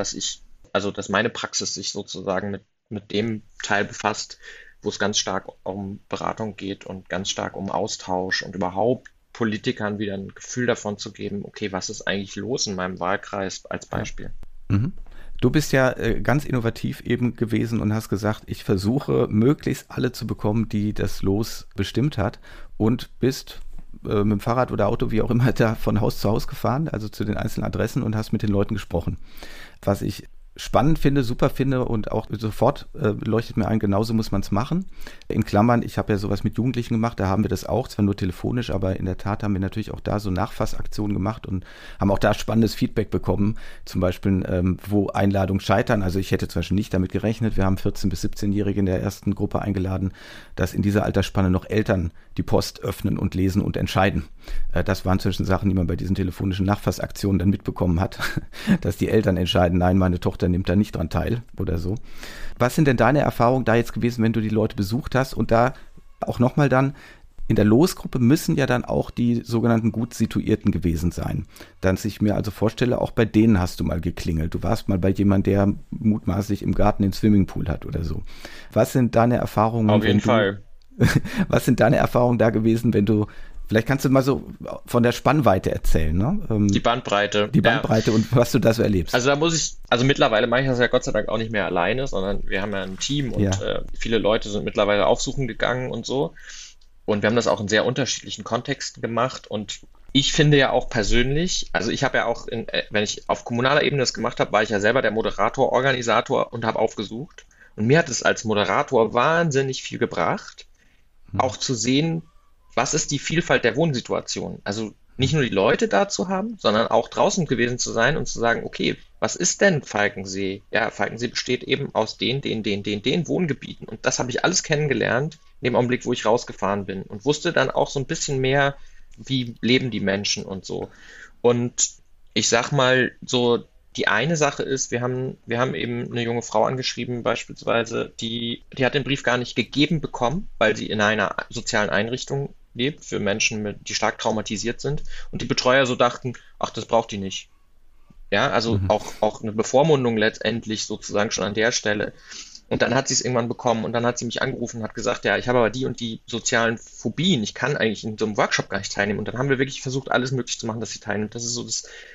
dass meine Praxis sich sozusagen mit dem Teil befasst, wo es ganz stark um Beratung geht und ganz stark um Austausch und überhaupt Politikern wieder ein Gefühl davon zu geben, okay, was ist eigentlich los in meinem Wahlkreis als Ja. Beispiel. Mhm. Du bist ja ganz innovativ eben gewesen und hast gesagt, ich versuche möglichst alle zu bekommen, die das Los bestimmt hat, und bist mit dem Fahrrad oder Auto, wie auch immer, da von Haus zu Haus gefahren, also zu den einzelnen Adressen, und hast mit den Leuten gesprochen. Was ich spannend finde, super finde und auch sofort leuchtet mir ein, genauso muss man es machen. In Klammern, ich habe ja sowas mit Jugendlichen gemacht, da haben wir das auch, zwar nur telefonisch, aber in der Tat haben wir natürlich auch da so Nachfassaktionen gemacht und haben auch da spannendes Feedback bekommen, zum Beispiel, wo Einladungen scheitern. Also ich hätte zum Beispiel nicht damit gerechnet, wir haben 14- bis 17-Jährige in der ersten Gruppe eingeladen, dass in dieser Altersspanne noch Eltern die Post öffnen und lesen und entscheiden. Das waren zwischen Sachen, die man bei diesen telefonischen Nachfassaktionen dann mitbekommen hat, dass die Eltern entscheiden, nein, meine Tochter nimmt da nicht dran teil oder so. Was sind denn deine Erfahrungen da jetzt gewesen, wenn du die Leute besucht hast? Und da auch nochmal dann, in der Losgruppe müssen ja dann auch die sogenannten gut Situierten gewesen sein. Dass ich mir also vorstelle, auch bei denen hast du mal geklingelt. Du warst mal bei jemandem, der mutmaßlich im Garten den Swimmingpool hat oder so. Was sind deine Erfahrungen, Auf wenn jeden du, Fall. was sind deine Erfahrungen da gewesen, wenn du, vielleicht kannst du mal so von der Spannweite erzählen, ne? Die Bandbreite. Die Ja. Bandbreite und was du da so erlebst. Also mittlerweile mache ich das ja Gott sei Dank auch nicht mehr alleine, sondern wir haben ja ein Team Ja. und viele Leute sind mittlerweile aufsuchen gegangen und so. Und wir haben das auch in sehr unterschiedlichen Kontexten gemacht. Und ich finde ja auch persönlich, also ich habe ja auch, wenn ich auf kommunaler Ebene das gemacht habe, war ich ja selber der Moderator, Organisator und habe aufgesucht. Und mir hat es als Moderator wahnsinnig viel gebracht, auch zu sehen, was ist die Vielfalt der Wohnsituation. Also nicht nur die Leute da zu haben, sondern auch draußen gewesen zu sein und zu sagen, okay, was ist denn Falkensee? Ja, Falkensee besteht eben aus den Wohngebieten. Und das habe ich alles kennengelernt in dem Augenblick, wo ich rausgefahren bin und wusste dann auch so ein bisschen mehr, wie leben die Menschen und so. Und ich sag mal, so die eine Sache ist, wir haben eben eine junge Frau angeschrieben, beispielsweise, die hat den Brief gar nicht gegeben bekommen, weil sie in einer sozialen Einrichtung lebt für Menschen, die stark traumatisiert sind. Und die Betreuer so dachten, ach, das braucht die nicht. Ja, also Mhm. auch eine Bevormundung letztendlich sozusagen schon an der Stelle. Und dann hat sie es irgendwann bekommen und dann hat sie mich angerufen und hat gesagt, ja, ich habe aber die und die sozialen Phobien, ich kann eigentlich in so einem Workshop gar nicht teilnehmen. Und dann haben wir wirklich versucht, alles möglich zu machen, dass sie teilnimmt. Das ist so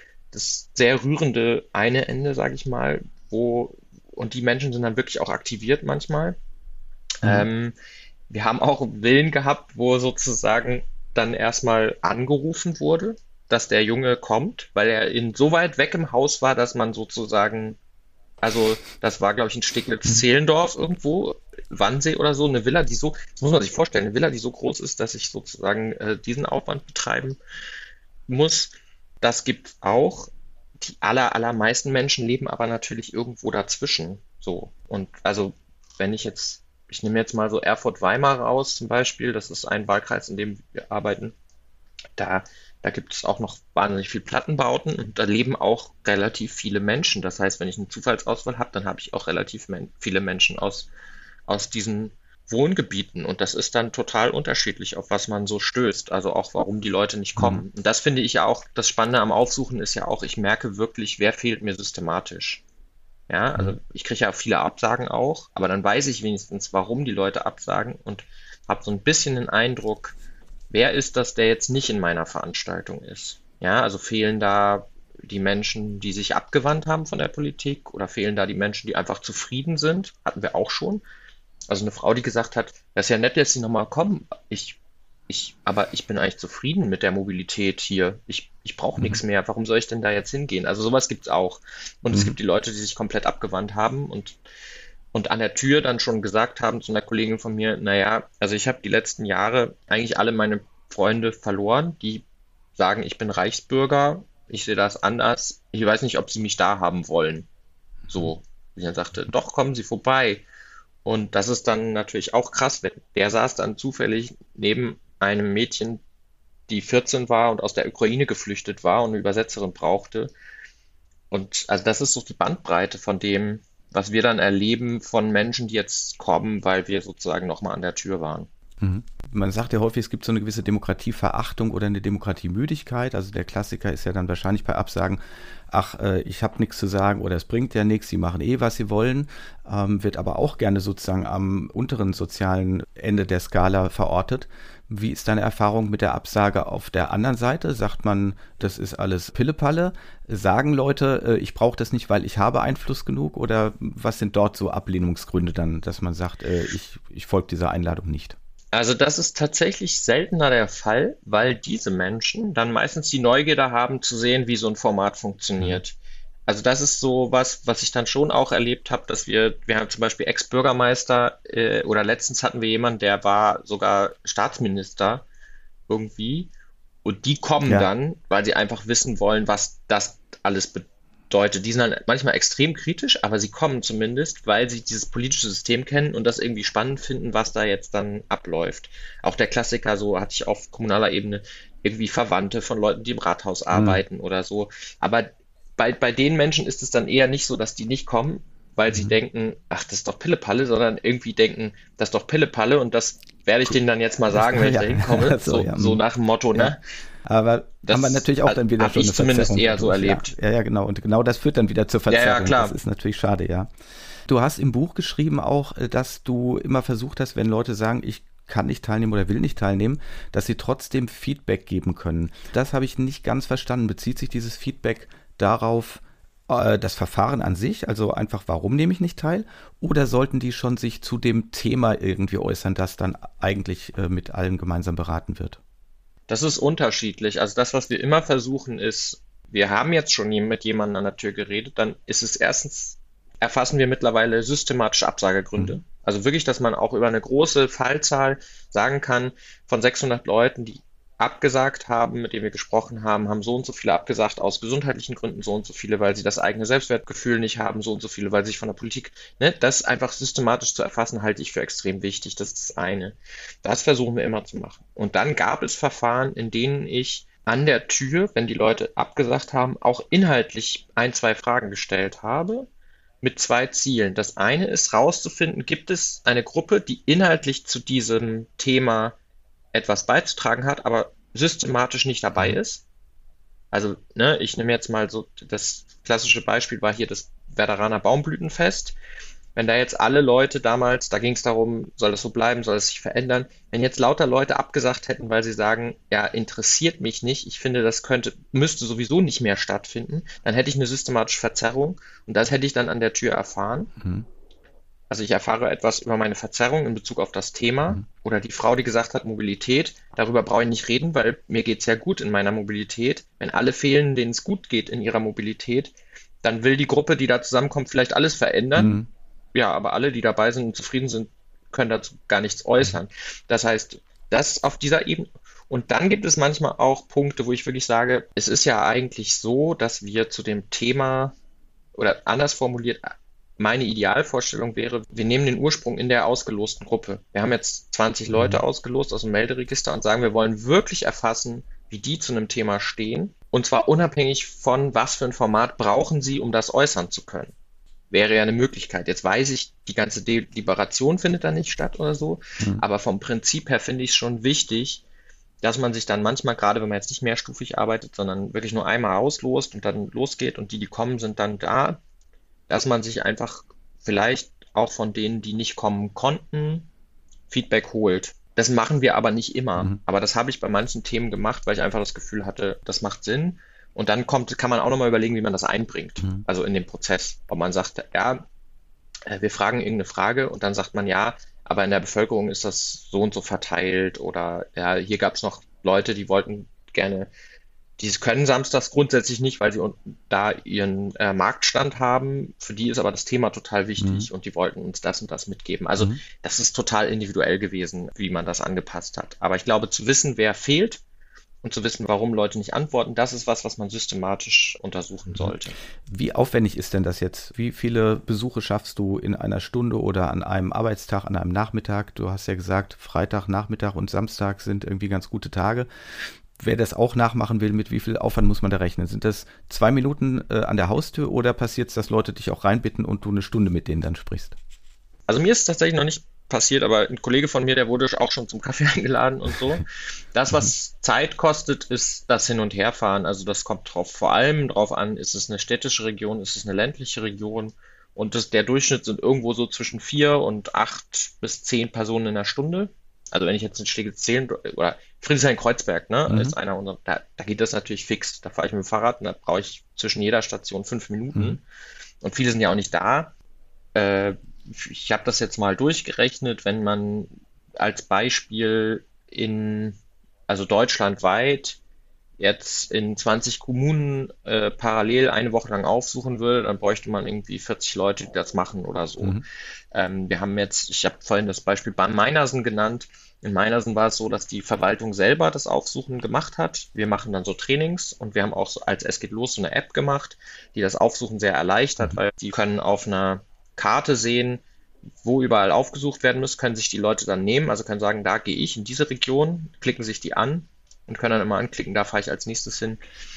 das sehr rührende eine Ende, sage ich mal, und die Menschen sind dann wirklich auch aktiviert manchmal. Ähm, Wir haben auch einen Willen gehabt, wo sozusagen dann erstmal angerufen wurde, dass der Junge kommt, weil er so weit weg im Haus war, dass man sozusagen, also das war, glaube ich, in Steglitz-Zehlendorf irgendwo, Wannsee oder so, eine Villa, das muss man sich vorstellen, eine Villa, die so groß ist, dass ich sozusagen diesen Aufwand betreiben muss. Das gibt's auch. Die allermeisten Menschen leben aber natürlich irgendwo dazwischen. So. Und also, ich nehme jetzt mal so Erfurt-Weimar raus zum Beispiel, das ist ein Wahlkreis, in dem wir arbeiten. Da, da gibt es auch noch wahnsinnig viel Plattenbauten und da leben auch relativ viele Menschen. Das heißt, wenn ich eine Zufallsauswahl habe, dann habe ich auch relativ viele Menschen aus diesen Wohngebieten. Und das ist dann total unterschiedlich, auf was man so stößt. Also auch, warum die Leute nicht kommen. Und das finde ich ja auch, das Spannende am Aufsuchen ist ja auch, ich merke wirklich, wer fehlt mir systematisch. Ja, also ich kriege ja viele Absagen auch, aber dann weiß ich wenigstens, warum die Leute absagen und habe so ein bisschen den Eindruck, wer ist das, der jetzt nicht in meiner Veranstaltung ist? Ja, also fehlen da die Menschen, die sich abgewandt haben von der Politik oder fehlen da die Menschen, die einfach zufrieden sind? Hatten wir auch schon. Also eine Frau, die gesagt hat, das ist ja nett, dass Sie nochmal kommen. Aber ich bin eigentlich zufrieden mit der Mobilität hier. Ich brauche nichts mehr. Warum soll ich denn da jetzt hingehen? Also sowas gibt's auch. Und es gibt die Leute, die sich komplett abgewandt haben und an der Tür dann schon gesagt haben zu einer Kollegin von mir, naja, also ich habe die letzten Jahre eigentlich alle meine Freunde verloren, die sagen, ich bin Reichsbürger, ich sehe das anders, ich weiß nicht, ob sie mich da haben wollen. So, wie er sagte, doch, kommen Sie vorbei. Und das ist dann natürlich auch krass, wenn der saß dann zufällig neben einem Mädchen, die 14 war und aus der Ukraine geflüchtet war und eine Übersetzerin brauchte. Und also das ist so die Bandbreite von dem, was wir dann erleben von Menschen, die jetzt kommen, weil wir sozusagen nochmal an der Tür waren. Man sagt ja häufig, es gibt so eine gewisse Demokratieverachtung oder eine Demokratiemüdigkeit. Also der Klassiker ist ja dann wahrscheinlich bei Absagen, ach, ich habe nichts zu sagen oder es bringt ja nichts, sie machen was sie wollen, wird aber auch gerne sozusagen am unteren sozialen Ende der Skala verortet. Wie ist deine Erfahrung mit der Absage auf der anderen Seite? Sagt man, das ist alles Pillepalle? Sagen Leute, ich brauche das nicht, weil ich habe Einfluss genug? Oder was sind dort so Ablehnungsgründe dann, dass man sagt, ich folge dieser Einladung nicht? Also das ist tatsächlich seltener der Fall, weil diese Menschen dann meistens die Neugierde haben zu sehen, wie so ein Format funktioniert. Also das ist so was ich dann schon auch erlebt habe, dass wir haben zum Beispiel Ex-Bürgermeister oder letztens hatten wir jemanden, der war sogar Staatsminister irgendwie und die kommen Ja. dann, weil sie einfach wissen wollen, was das alles bedeutet. Die sind dann manchmal extrem kritisch, aber sie kommen zumindest, weil sie dieses politische System kennen und das irgendwie spannend finden, was da jetzt dann abläuft. Auch der Klassiker, so hatte ich auf kommunaler Ebene irgendwie Verwandte von Leuten, die im Rathaus arbeiten oder so. Aber bei den Menschen ist es dann eher nicht so, dass die nicht kommen, weil sie denken, ach, das ist doch Pillepalle, sondern irgendwie denken, das ist doch Pillepalle und das werde ich denen dann jetzt mal sagen, wenn ich Ja. da hinkomme. So, ja. So nach dem Motto, ne? Aber Das haben wir natürlich auch dann wieder habe schon ich eine zumindest Verzerrung eher so dadurch. erlebt. Ja, genau. Und genau das führt dann wieder zur Verzerrung. klar. Das ist natürlich schade, ja. Du hast im Buch geschrieben auch, dass du immer versucht hast, wenn Leute sagen, ich kann nicht teilnehmen oder will nicht teilnehmen, dass sie trotzdem Feedback geben können. Das habe ich nicht ganz verstanden. Bezieht sich dieses Feedback darauf, das Verfahren an sich, also einfach, warum nehme ich nicht teil? Oder sollten die schon sich zu dem Thema irgendwie äußern, das dann eigentlich mit allen gemeinsam beraten wird? Das ist unterschiedlich. Also das, was wir immer versuchen, ist, wir haben jetzt schon mit jemandem an der Tür geredet, dann ist es erstens, erfassen wir mittlerweile systematische Absagegründe. Also wirklich, dass man auch über eine große Fallzahl sagen kann, von 600 Leuten, die abgesagt haben, mit denen wir gesprochen haben, haben so und so viele abgesagt aus gesundheitlichen Gründen, so und so viele, weil sie das eigene Selbstwertgefühl nicht haben, so und so viele, weil sie sich von der Politik, ne, das einfach systematisch zu erfassen, halte ich für extrem wichtig. Das ist das eine. Das versuchen wir immer zu machen. Und dann gab es Verfahren, in denen ich an der Tür, wenn die Leute abgesagt haben, auch inhaltlich ein, zwei Fragen gestellt habe, mit zwei Zielen. Das eine ist rauszufinden, gibt es eine Gruppe, die inhaltlich zu diesem Thema etwas beizutragen hat, aber systematisch nicht dabei ist. Also, ne, ich nehme jetzt mal so, das klassische Beispiel war hier das Werderaner Baumblütenfest. Wenn da jetzt alle Leute damals, da ging es darum, soll das so bleiben, soll es sich verändern, wenn jetzt lauter Leute abgesagt hätten, weil sie sagen, ja, interessiert mich nicht, ich finde, müsste sowieso nicht mehr stattfinden, dann hätte ich eine systematische Verzerrung und das hätte ich dann an der Tür erfahren. Also ich erfahre etwas über meine Verzerrung in Bezug auf das Thema oder die Frau, die gesagt hat Mobilität, darüber brauche ich nicht reden, weil mir geht es ja gut in meiner Mobilität. Wenn alle fehlen, denen es gut geht in ihrer Mobilität, dann will die Gruppe, die da zusammenkommt, vielleicht alles verändern. Mhm. Ja, aber alle, die dabei sind und zufrieden sind, können dazu gar nichts äußern. Das heißt, das auf dieser Ebene. Und dann gibt es manchmal auch Punkte, wo ich wirklich sage, es ist ja eigentlich so, dass wir zu dem Thema oder anders formuliert, meine Idealvorstellung wäre, wir nehmen den Ursprung in der ausgelosten Gruppe. Wir haben jetzt 20 Mhm. Leute ausgelost aus dem Melderegister und sagen, wir wollen wirklich erfassen, wie die zu einem Thema stehen. Und zwar unabhängig von, was für ein Format brauchen sie, um das äußern zu können. Wäre ja eine Möglichkeit. Jetzt weiß ich, die ganze Deliberation findet da nicht statt oder so. Mhm. Aber vom Prinzip her finde ich es schon wichtig, dass man sich dann manchmal, gerade wenn man jetzt nicht mehrstufig arbeitet, sondern wirklich nur einmal auslost und dann losgeht und die, die kommen, sind dann da, dass man sich einfach vielleicht auch von denen, die nicht kommen konnten, Feedback holt. Das machen wir aber nicht immer. Mhm. Aber das habe ich bei manchen Themen gemacht, weil ich einfach das Gefühl hatte, das macht Sinn. Und dann kann man auch nochmal überlegen, wie man das einbringt. Mhm. Also in den Prozess. Ob man sagt, ja, wir fragen irgendeine Frage und dann sagt man ja, aber in der Bevölkerung ist das so und so verteilt oder ja, hier gab es noch Leute, die wollten gerne, die können samstags grundsätzlich nicht, weil sie da ihren Marktstand haben. Für die ist aber das Thema total Mhm. wichtig und die wollten uns das und das mitgeben. Also Mhm. das ist total individuell gewesen, wie man das angepasst hat. Aber ich glaube, zu wissen, wer fehlt und zu wissen, warum Leute nicht antworten, das ist was, was man systematisch untersuchen Mhm. sollte. Wie aufwendig ist denn das jetzt? Wie viele Besuche schaffst du in einer Stunde oder an einem Arbeitstag, an einem Nachmittag? Du hast ja gesagt, Freitag, Nachmittag und Samstag sind irgendwie ganz gute Tage. Wer das auch nachmachen will, mit wie viel Aufwand muss man da rechnen? Sind das 2 Minuten an der Haustür oder passiert es, dass Leute dich auch reinbitten und du eine Stunde mit denen dann sprichst? Also mir ist es tatsächlich noch nicht passiert, aber ein Kollege von mir, der wurde auch schon zum Kaffee eingeladen und so. Das, Mhm. was Zeit kostet, ist das Hin- und Herfahren. Also das kommt vor allem drauf an, ist es eine städtische Region, ist es eine ländliche Region? Und der Durchschnitt sind irgendwo so zwischen 4 und 8 bis 10 Personen in der Stunde. Also wenn ich jetzt in Steglitz-Zehlen oder Friedrichshain-Kreuzberg, ne, Mhm. ist einer unserer, da geht das natürlich fix. Da fahre ich mit dem Fahrrad und da brauche ich zwischen jeder Station 5 Minuten. Mhm. Und viele sind ja auch nicht da. Äh, Ich habe das jetzt mal durchgerechnet, wenn man als Beispiel also deutschlandweit jetzt in 20 Kommunen parallel eine Woche lang aufsuchen will, dann bräuchte man irgendwie 40 Leute, die das machen oder so. Mhm. Ich habe vorhin das Beispiel bei Meinersen genannt. In Meinersen war es so, dass die Verwaltung selber das Aufsuchen gemacht hat. Wir machen dann so Trainings und wir haben auch so als Es geht los so eine App gemacht, die das Aufsuchen sehr erleichtert, Mhm. weil die können auf einer Karte sehen, wo überall aufgesucht werden muss, können sich die Leute dann nehmen, also können sagen, da gehe ich in diese Region, klicken sich die an und können dann immer anklicken, da fahre ich als nächstes hin.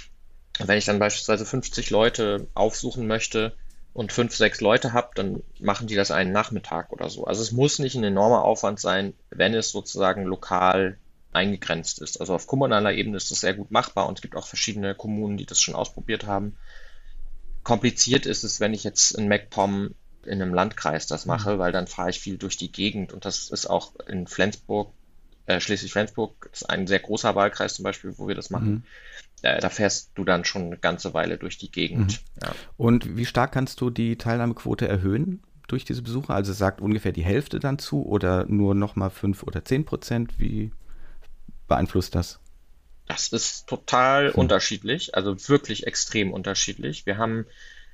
Und wenn ich dann beispielsweise 50 Leute aufsuchen möchte und 5, 6 Leute habe, dann machen die das einen Nachmittag oder so. Also es muss nicht ein enormer Aufwand sein, wenn es sozusagen lokal eingegrenzt ist. Also auf kommunaler Ebene ist das sehr gut machbar und es gibt auch verschiedene Kommunen, die das schon ausprobiert haben. Kompliziert ist es, wenn ich jetzt in MacPom in einem Landkreis das Mhm. mache, weil dann fahre ich viel durch die Gegend und das ist auch in Flensburg, Schleswig-Flensburg, ist ein sehr großer Wahlkreis zum Beispiel, wo wir das Mhm. machen. Da fährst du dann schon eine ganze Weile durch die Mhm. Gegend. Ja. Und wie stark kannst du die Teilnahmequote erhöhen durch diese Besucher? Also sagt ungefähr die Hälfte dann zu oder nur nochmal 5 oder 10%? Wie beeinflusst das? Das ist total Hm. unterschiedlich, also wirklich extrem unterschiedlich. Wir haben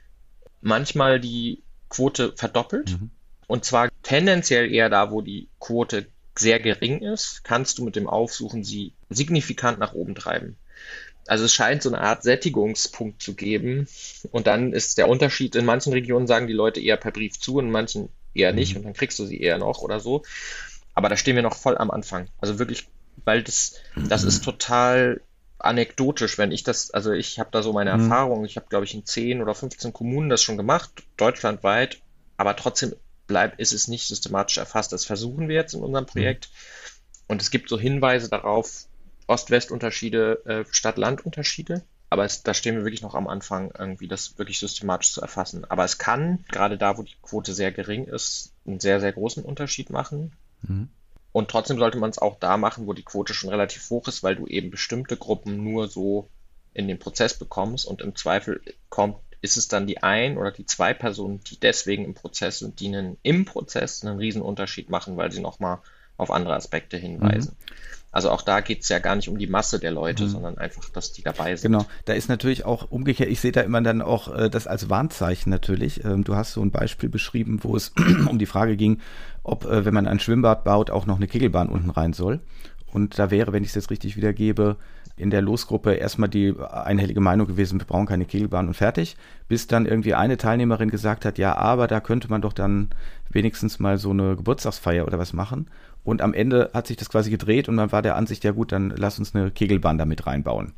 manchmal die Quote verdoppelt. Mhm. Und zwar tendenziell eher da, wo die Quote sehr gering ist, kannst du mit dem Aufsuchen sie signifikant nach oben treiben. Also es scheint so eine Art Sättigungspunkt zu geben. Und dann ist der Unterschied, in manchen Regionen sagen die Leute eher per Brief zu, in manchen eher nicht Mhm. und dann kriegst du sie eher noch oder so. Aber da stehen wir noch voll am Anfang. Also wirklich, weil das ist total anekdotisch, wenn ich das, also ich habe da so meine Mhm. Erfahrung, ich habe glaube ich in 10 oder 15 Kommunen das schon gemacht, deutschlandweit, aber trotzdem ist es nicht systematisch erfasst. Das versuchen wir jetzt in unserem Mhm. Projekt und es gibt so Hinweise darauf, Ost-West-Unterschiede, Stadt-Land-Unterschiede, aber da stehen wir wirklich noch am Anfang, irgendwie das wirklich systematisch zu erfassen. Aber es kann, gerade da, wo die Quote sehr gering ist, einen sehr, sehr großen Unterschied machen. Mhm. Und trotzdem sollte man es auch da machen, wo die Quote schon relativ hoch ist, weil du eben bestimmte Gruppen nur so in den Prozess bekommst und im Zweifel ist es dann die ein oder die zwei Personen, die deswegen im Prozess sind, die im Prozess einen riesen Unterschied machen, weil sie nochmal auf andere Aspekte hinweisen. Also auch da geht es ja gar nicht um die Masse der Leute, sondern einfach, dass die dabei sind. Genau, da ist natürlich auch umgekehrt, ich sehe da immer dann auch das als Warnzeichen natürlich. Du hast so ein Beispiel beschrieben, wo es um die Frage ging, ob, wenn man ein Schwimmbad baut, auch noch eine Kegelbahn unten rein soll. Und da wäre, wenn ich es jetzt richtig wiedergebe, in der Losgruppe erstmal die einhellige Meinung gewesen, wir brauchen keine Kegelbahn und fertig, bis dann irgendwie eine Teilnehmerin gesagt hat, ja, aber da könnte man doch dann wenigstens mal so eine Geburtstagsfeier oder was machen. Und am Ende hat sich das quasi gedreht und man war der Ansicht, ja gut, dann lass uns eine Kegelbahn damit reinbauen.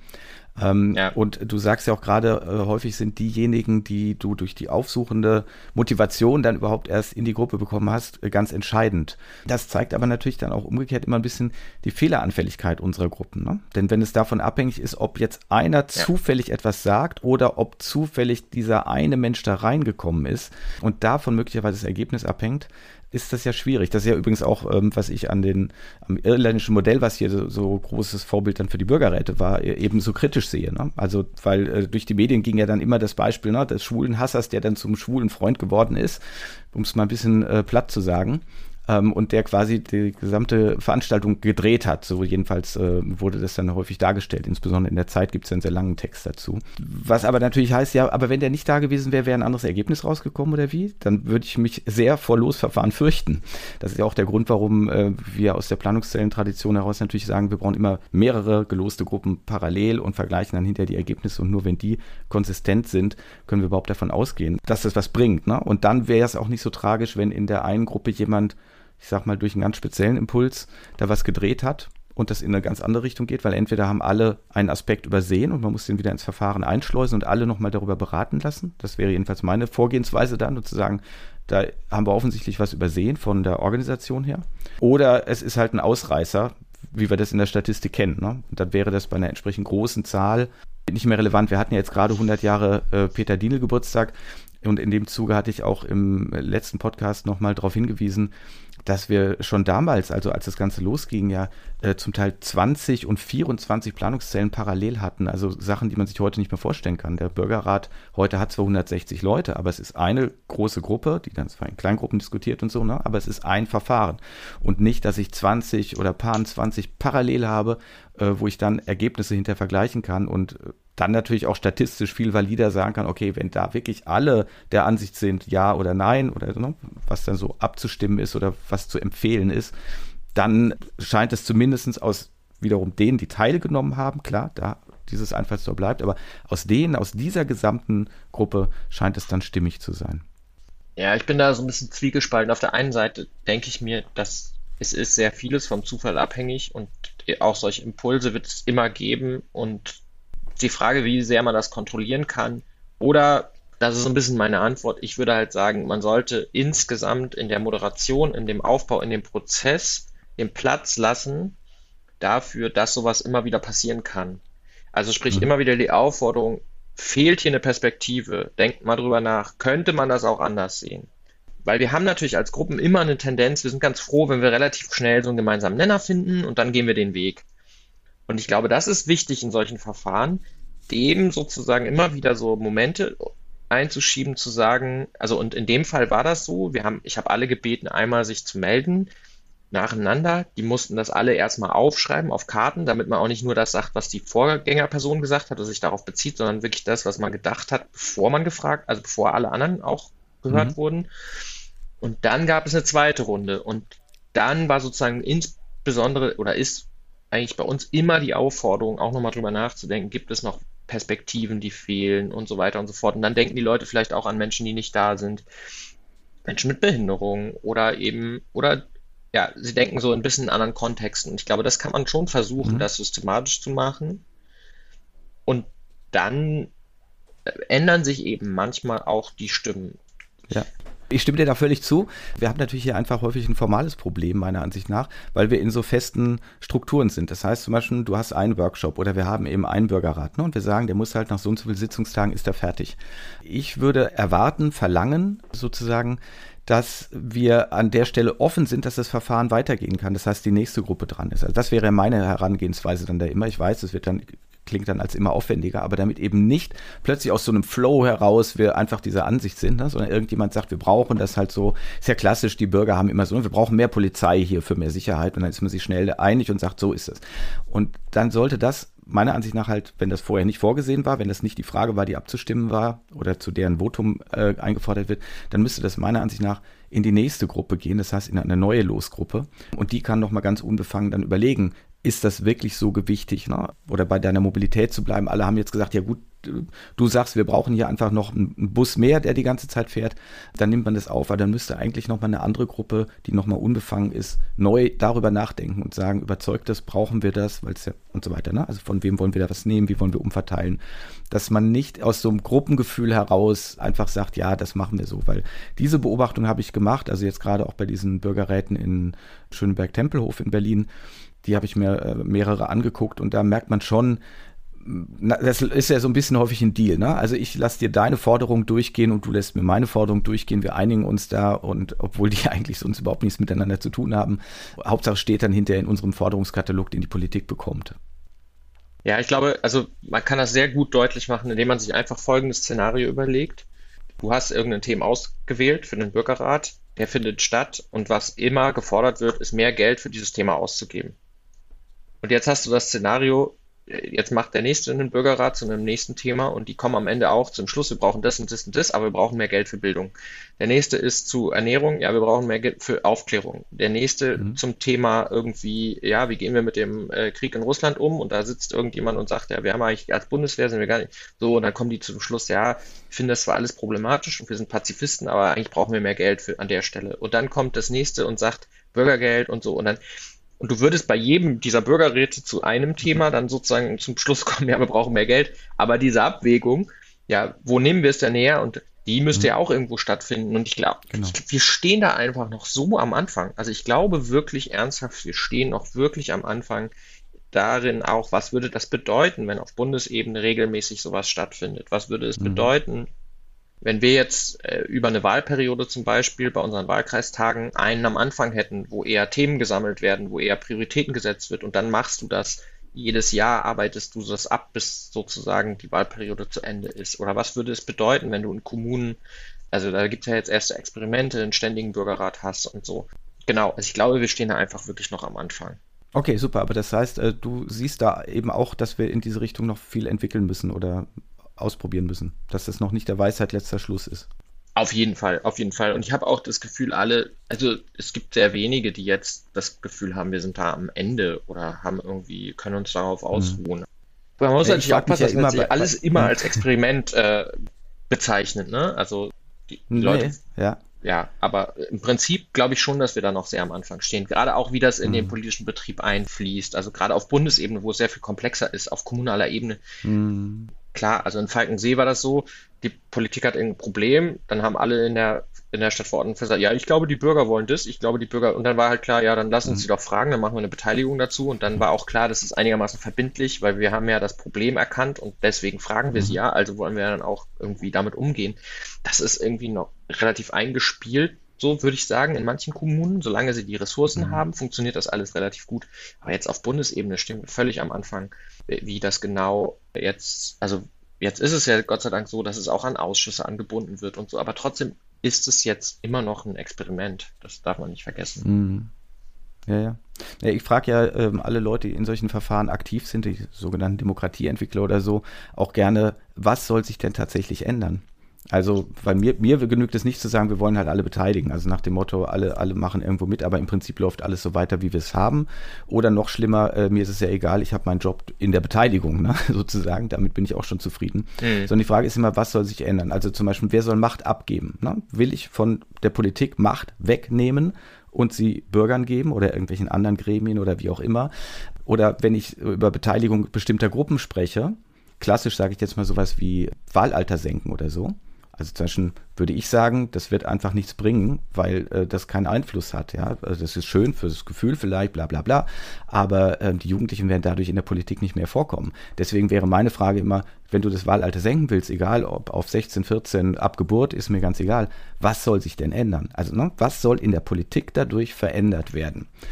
Und du sagst ja auch gerade, häufig sind diejenigen, die du durch die aufsuchende Motivation dann überhaupt erst in die Gruppe bekommen hast, ganz entscheidend. Das zeigt aber natürlich dann auch umgekehrt immer ein bisschen die Fehleranfälligkeit unserer Gruppen. Ne? Denn wenn es davon abhängig ist, ob jetzt einer zufällig etwas sagt oder ob zufällig dieser eine Mensch da reingekommen ist und davon möglicherweise das Ergebnis abhängt, ist das ja schwierig. Das ist ja übrigens auch, was ich am irländischen Modell, was hier so großes Vorbild dann für die Bürgerräte war, eben so kritisch sehe. Ne? Also, weil durch die Medien ging ja dann immer das Beispiel, ne, des schwulen Hassers, der dann zum schwulen Freund geworden ist, um es mal ein bisschen platt zu sagen. Und der quasi die gesamte Veranstaltung gedreht hat. So jedenfalls wurde das dann häufig dargestellt. Insbesondere in der Zeit gibt es ja einen sehr langen Text dazu. Was aber natürlich heißt, ja, aber wenn der nicht da gewesen wäre, wäre ein anderes Ergebnis rausgekommen oder wie? Dann würde ich mich sehr vor Losverfahren fürchten. Das ist ja auch der Grund, warum wir aus der Planungszellentradition heraus natürlich sagen, wir brauchen immer mehrere geloste Gruppen parallel und vergleichen dann hinterher die Ergebnisse. Und nur wenn die konsistent sind, können wir überhaupt davon ausgehen, dass das was bringt. Ne? Und dann wäre es auch nicht so tragisch, wenn in der einen Gruppe jemand, ich sag mal, durch einen ganz speziellen Impuls da was gedreht hat und das in eine ganz andere Richtung geht, weil entweder haben alle einen Aspekt übersehen und man muss den wieder ins Verfahren einschleusen und alle nochmal darüber beraten lassen. Das wäre jedenfalls meine Vorgehensweise dann, und zu sagen, da haben wir offensichtlich was übersehen von der Organisation her. Oder es ist halt ein Ausreißer, wie wir das in der Statistik kennen. Ne? Und dann wäre das bei einer entsprechend großen Zahl nicht mehr relevant. Wir hatten ja jetzt gerade 100 Jahre Peter Dienel Geburtstag und in dem Zuge hatte ich auch im letzten Podcast nochmal darauf hingewiesen, dass wir schon damals, also als das Ganze losging, ja zum Teil 20 und 24 Planungszellen parallel hatten, also Sachen, die man sich heute nicht mehr vorstellen kann. Der Bürgerrat heute hat zwar 160 Leute, aber es ist eine große Gruppe, die dann zwar in Kleingruppen diskutiert und so, ne, aber es ist ein Verfahren und nicht, dass ich 20 oder paar 20 parallel habe, wo ich dann Ergebnisse hinterher vergleichen kann und dann natürlich auch statistisch viel valider sagen kann, okay, wenn da wirklich alle der Ansicht sind, ja oder nein, oder ne, was dann so abzustimmen ist oder was zu empfehlen ist, dann scheint es zumindest aus wiederum denen, die teilgenommen haben, klar, da dieses Einfallstor bleibt, aber aus dieser gesamten Gruppe scheint es dann stimmig zu sein. Ja, ich bin da so ein bisschen zwiegespalten. Auf der einen Seite denke ich mir, dass es ist sehr vieles vom Zufall abhängig und auch solche Impulse wird es immer geben und die Frage, wie sehr man das kontrollieren kann, oder, das ist so ein bisschen meine Antwort, ich würde halt sagen, man sollte insgesamt in der Moderation, in dem Aufbau, in dem Prozess den Platz lassen dafür, dass sowas immer wieder passieren kann. Also sprich immer wieder die Aufforderung, fehlt hier eine Perspektive, denkt mal drüber nach, könnte man das auch anders sehen? Weil wir haben natürlich als Gruppen immer eine Tendenz, wir sind ganz froh, wenn wir relativ schnell so einen gemeinsamen Nenner finden und dann gehen wir den Weg. Und ich glaube, das ist wichtig in solchen Verfahren, dem sozusagen immer wieder so Momente einzuschieben, zu sagen, also und in dem Fall war das so, ich habe alle gebeten, einmal sich zu melden, nacheinander, die mussten das alle erstmal aufschreiben auf Karten, damit man auch nicht nur das sagt, was die Vorgängerperson gesagt hat, oder sich darauf bezieht, sondern wirklich das, was man gedacht hat, bevor man gefragt, also bevor alle anderen auch gehört wurden. Und dann gab es eine zweite Runde und dann war sozusagen insbesondere oder ist eigentlich bei uns immer die Aufforderung, auch nochmal drüber nachzudenken, gibt es noch Perspektiven, die fehlen und so weiter und so fort. Und dann denken die Leute vielleicht auch an Menschen, die nicht da sind, Menschen mit Behinderung oder ja, sie denken so ein bisschen in anderen Kontexten. Und ich glaube, das kann man schon versuchen, das systematisch zu machen. Und dann ändern sich eben manchmal auch die Stimmen. Ja. Ich stimme dir da völlig zu. Wir haben natürlich hier einfach häufig ein formales Problem, meiner Ansicht nach, weil wir in so festen Strukturen sind. Das heißt zum Beispiel, du hast einen Workshop oder wir haben eben einen Bürgerrat, ne, und wir sagen, der muss halt nach so und so vielen Sitzungstagen ist er fertig. Ich würde erwarten, verlangen sozusagen, dass wir an der Stelle offen sind, dass das Verfahren weitergehen kann. Das heißt, die nächste Gruppe dran ist. Also das wäre meine Herangehensweise dann da immer. Ich weiß, es wird dann klingt dann als immer aufwendiger, aber damit eben nicht plötzlich aus so einem Flow heraus wir einfach dieser Ansicht sind, ne? Sondern irgendjemand sagt, wir brauchen das halt so, ist ja klassisch, die Bürger haben immer so, wir brauchen mehr Polizei hier für mehr Sicherheit und dann ist man sich schnell einig und sagt, so ist es. Und dann sollte das meiner Ansicht nach halt, wenn das vorher nicht vorgesehen war, wenn das nicht die Frage war, die abzustimmen war oder zu deren Votum eingefordert wird, dann müsste das meiner Ansicht nach in die nächste Gruppe gehen, das heißt in eine neue Losgruppe. Und die kann nochmal ganz unbefangen dann überlegen, ist das wirklich so gewichtig, ne? Oder bei deiner Mobilität zu bleiben. Alle haben jetzt gesagt, ja gut, du sagst, wir brauchen hier einfach noch einen Bus mehr, der die ganze Zeit fährt. Dann nimmt man das auf, weil dann müsste eigentlich nochmal eine andere Gruppe, die nochmal unbefangen ist, neu darüber nachdenken und sagen, überzeugt das, brauchen wir das, weil es ja und so weiter, ne? Also von wem wollen wir da was nehmen, wie wollen wir umverteilen? Dass man nicht aus so einem Gruppengefühl heraus einfach sagt, ja, das machen wir so, weil diese Beobachtung habe ich gemacht, also jetzt gerade auch bei diesen Bürgerräten in Schöneberg-Tempelhof in Berlin, die habe ich mir mehrere angeguckt und da merkt man schon, das ist ja so ein bisschen häufig ein Deal, ne? Also ich lasse dir deine Forderung durchgehen und du lässt mir meine Forderung durchgehen, wir einigen uns da und obwohl die eigentlich sonst überhaupt nichts miteinander zu tun haben, Hauptsache steht dann hinterher in unserem Forderungskatalog, den die Politik bekommt. Ja, ich glaube, also man kann das sehr gut deutlich machen, indem man sich einfach folgendes Szenario überlegt. Du hast irgendein Thema ausgewählt für den Bürgerrat, der findet statt und was immer gefordert wird, ist mehr Geld für dieses Thema auszugeben. Und jetzt hast du das Szenario, jetzt macht der Nächste einen Bürgerrat zu einem nächsten Thema und die kommen am Ende auch zum Schluss, wir brauchen das und das und das, aber wir brauchen mehr Geld für Bildung. Der Nächste ist zu Ernährung, ja, wir brauchen mehr Geld für Aufklärung. Der Nächste zum Thema irgendwie, ja, wie gehen wir mit dem Krieg in Russland um? Und da sitzt irgendjemand und sagt, ja, wir haben eigentlich als Bundeswehr sind wir gar nicht so und dann kommen die zum Schluss, ja, ich finde das zwar alles problematisch und wir sind Pazifisten, aber eigentlich brauchen wir mehr Geld für, an der Stelle. Und dann kommt das Nächste und sagt Bürgergeld und so und du würdest bei jedem dieser Bürgerräte zu einem Thema dann sozusagen zum Schluss kommen, ja, wir brauchen mehr Geld. Aber diese Abwägung, ja, wo nehmen wir es denn her? Und die müsste ja auch irgendwo stattfinden. Und ich glaube, Genau. wir stehen da einfach noch so am Anfang. Also ich glaube wirklich ernsthaft, wir stehen noch wirklich am Anfang darin auch, was würde das bedeuten, wenn auf Bundesebene regelmäßig sowas stattfindet? Was würde es bedeuten, wenn wir jetzt über eine Wahlperiode zum Beispiel bei unseren Wahlkreistagen einen am Anfang hätten, wo eher Themen gesammelt werden, wo eher Prioritäten gesetzt wird und dann machst du das jedes Jahr, arbeitest du das ab, bis sozusagen die Wahlperiode zu Ende ist? Oder was würde es bedeuten, wenn du in Kommunen, also da gibt es ja jetzt erste Experimente, einen ständigen Bürgerrat hast und so. Genau, also ich glaube, wir stehen da einfach wirklich noch am Anfang. Okay, super, aber das heißt, du siehst da eben auch, dass wir in diese Richtung noch viel entwickeln müssen oder ausprobieren müssen, dass das noch nicht der Weisheit letzter Schluss ist. Auf jeden Fall, auf jeden Fall. Und ich habe auch das Gefühl, also es gibt sehr wenige, die jetzt das Gefühl haben, wir sind da am Ende oder haben irgendwie, können uns darauf ausruhen. Man muss Ja, natürlich aufpassen, dass man sich alles immer ja. als Experiment bezeichnet, ne? Also die Leute, Ja. ja, aber im Prinzip glaube ich schon, dass wir da noch sehr am Anfang stehen. Gerade auch, wie das in den politischen Betrieb einfließt. Also gerade auf Bundesebene, wo es sehr viel komplexer ist, auf kommunaler Ebene. Klar, also in Falkensee war das so, die Politik hat ein Problem, dann haben alle in der Stadtverordnung gesagt, ja, ich glaube, die Bürger wollen das, ich glaube, die Bürger, und dann war halt klar, ja, dann lass uns die doch fragen, dann machen wir eine Beteiligung dazu und dann war auch klar, das ist einigermaßen verbindlich, weil wir haben ja das Problem erkannt und deswegen fragen wir sie ja, also wollen wir dann auch irgendwie damit umgehen. Das ist irgendwie noch relativ eingespielt, so würde ich sagen, in manchen Kommunen, solange sie die Ressourcen haben, funktioniert das alles relativ gut. Aber jetzt auf Bundesebene stehen wir völlig am Anfang, wie das genau jetzt, also jetzt ist es ja Gott sei Dank so, dass es auch an Ausschüsse angebunden wird und so, aber trotzdem ist es jetzt immer noch ein Experiment. Das darf man nicht vergessen. Ja. Ja, ich frage ja alle Leute, die in solchen Verfahren aktiv sind, die sogenannten Demokratieentwickler oder so, auch gerne, was soll sich denn tatsächlich ändern? Also, weil mir genügt es nicht zu sagen, wir wollen halt alle beteiligen. Also nach dem Motto, alle machen irgendwo mit, aber im Prinzip läuft alles so weiter, wie wir es haben. Oder noch schlimmer, mir ist es ja egal, ich habe meinen Job in der Beteiligung, ne, sozusagen. Damit bin ich auch schon zufrieden. Sondern die Frage ist immer, was soll sich ändern? Also zum Beispiel, wer soll Macht abgeben? Ne? Will ich von der Politik Macht wegnehmen und sie Bürgern geben oder irgendwelchen anderen Gremien oder wie auch immer? Oder wenn ich über Beteiligung bestimmter Gruppen spreche, klassisch sage ich jetzt mal sowas wie Wahlalter senken oder so. Also zum Beispiel würde ich sagen, das wird einfach nichts bringen, weil das keinen Einfluss hat. Ja? Also das ist schön fürs Gefühl vielleicht, bla bla bla, aber die Jugendlichen werden dadurch in der Politik nicht mehr vorkommen. Deswegen wäre meine Frage immer, wenn du das Wahlalter senken willst, egal ob auf 16, 14, ab Geburt, ist mir ganz egal, was soll sich denn ändern? Also was soll in der Politik dadurch verändert werden?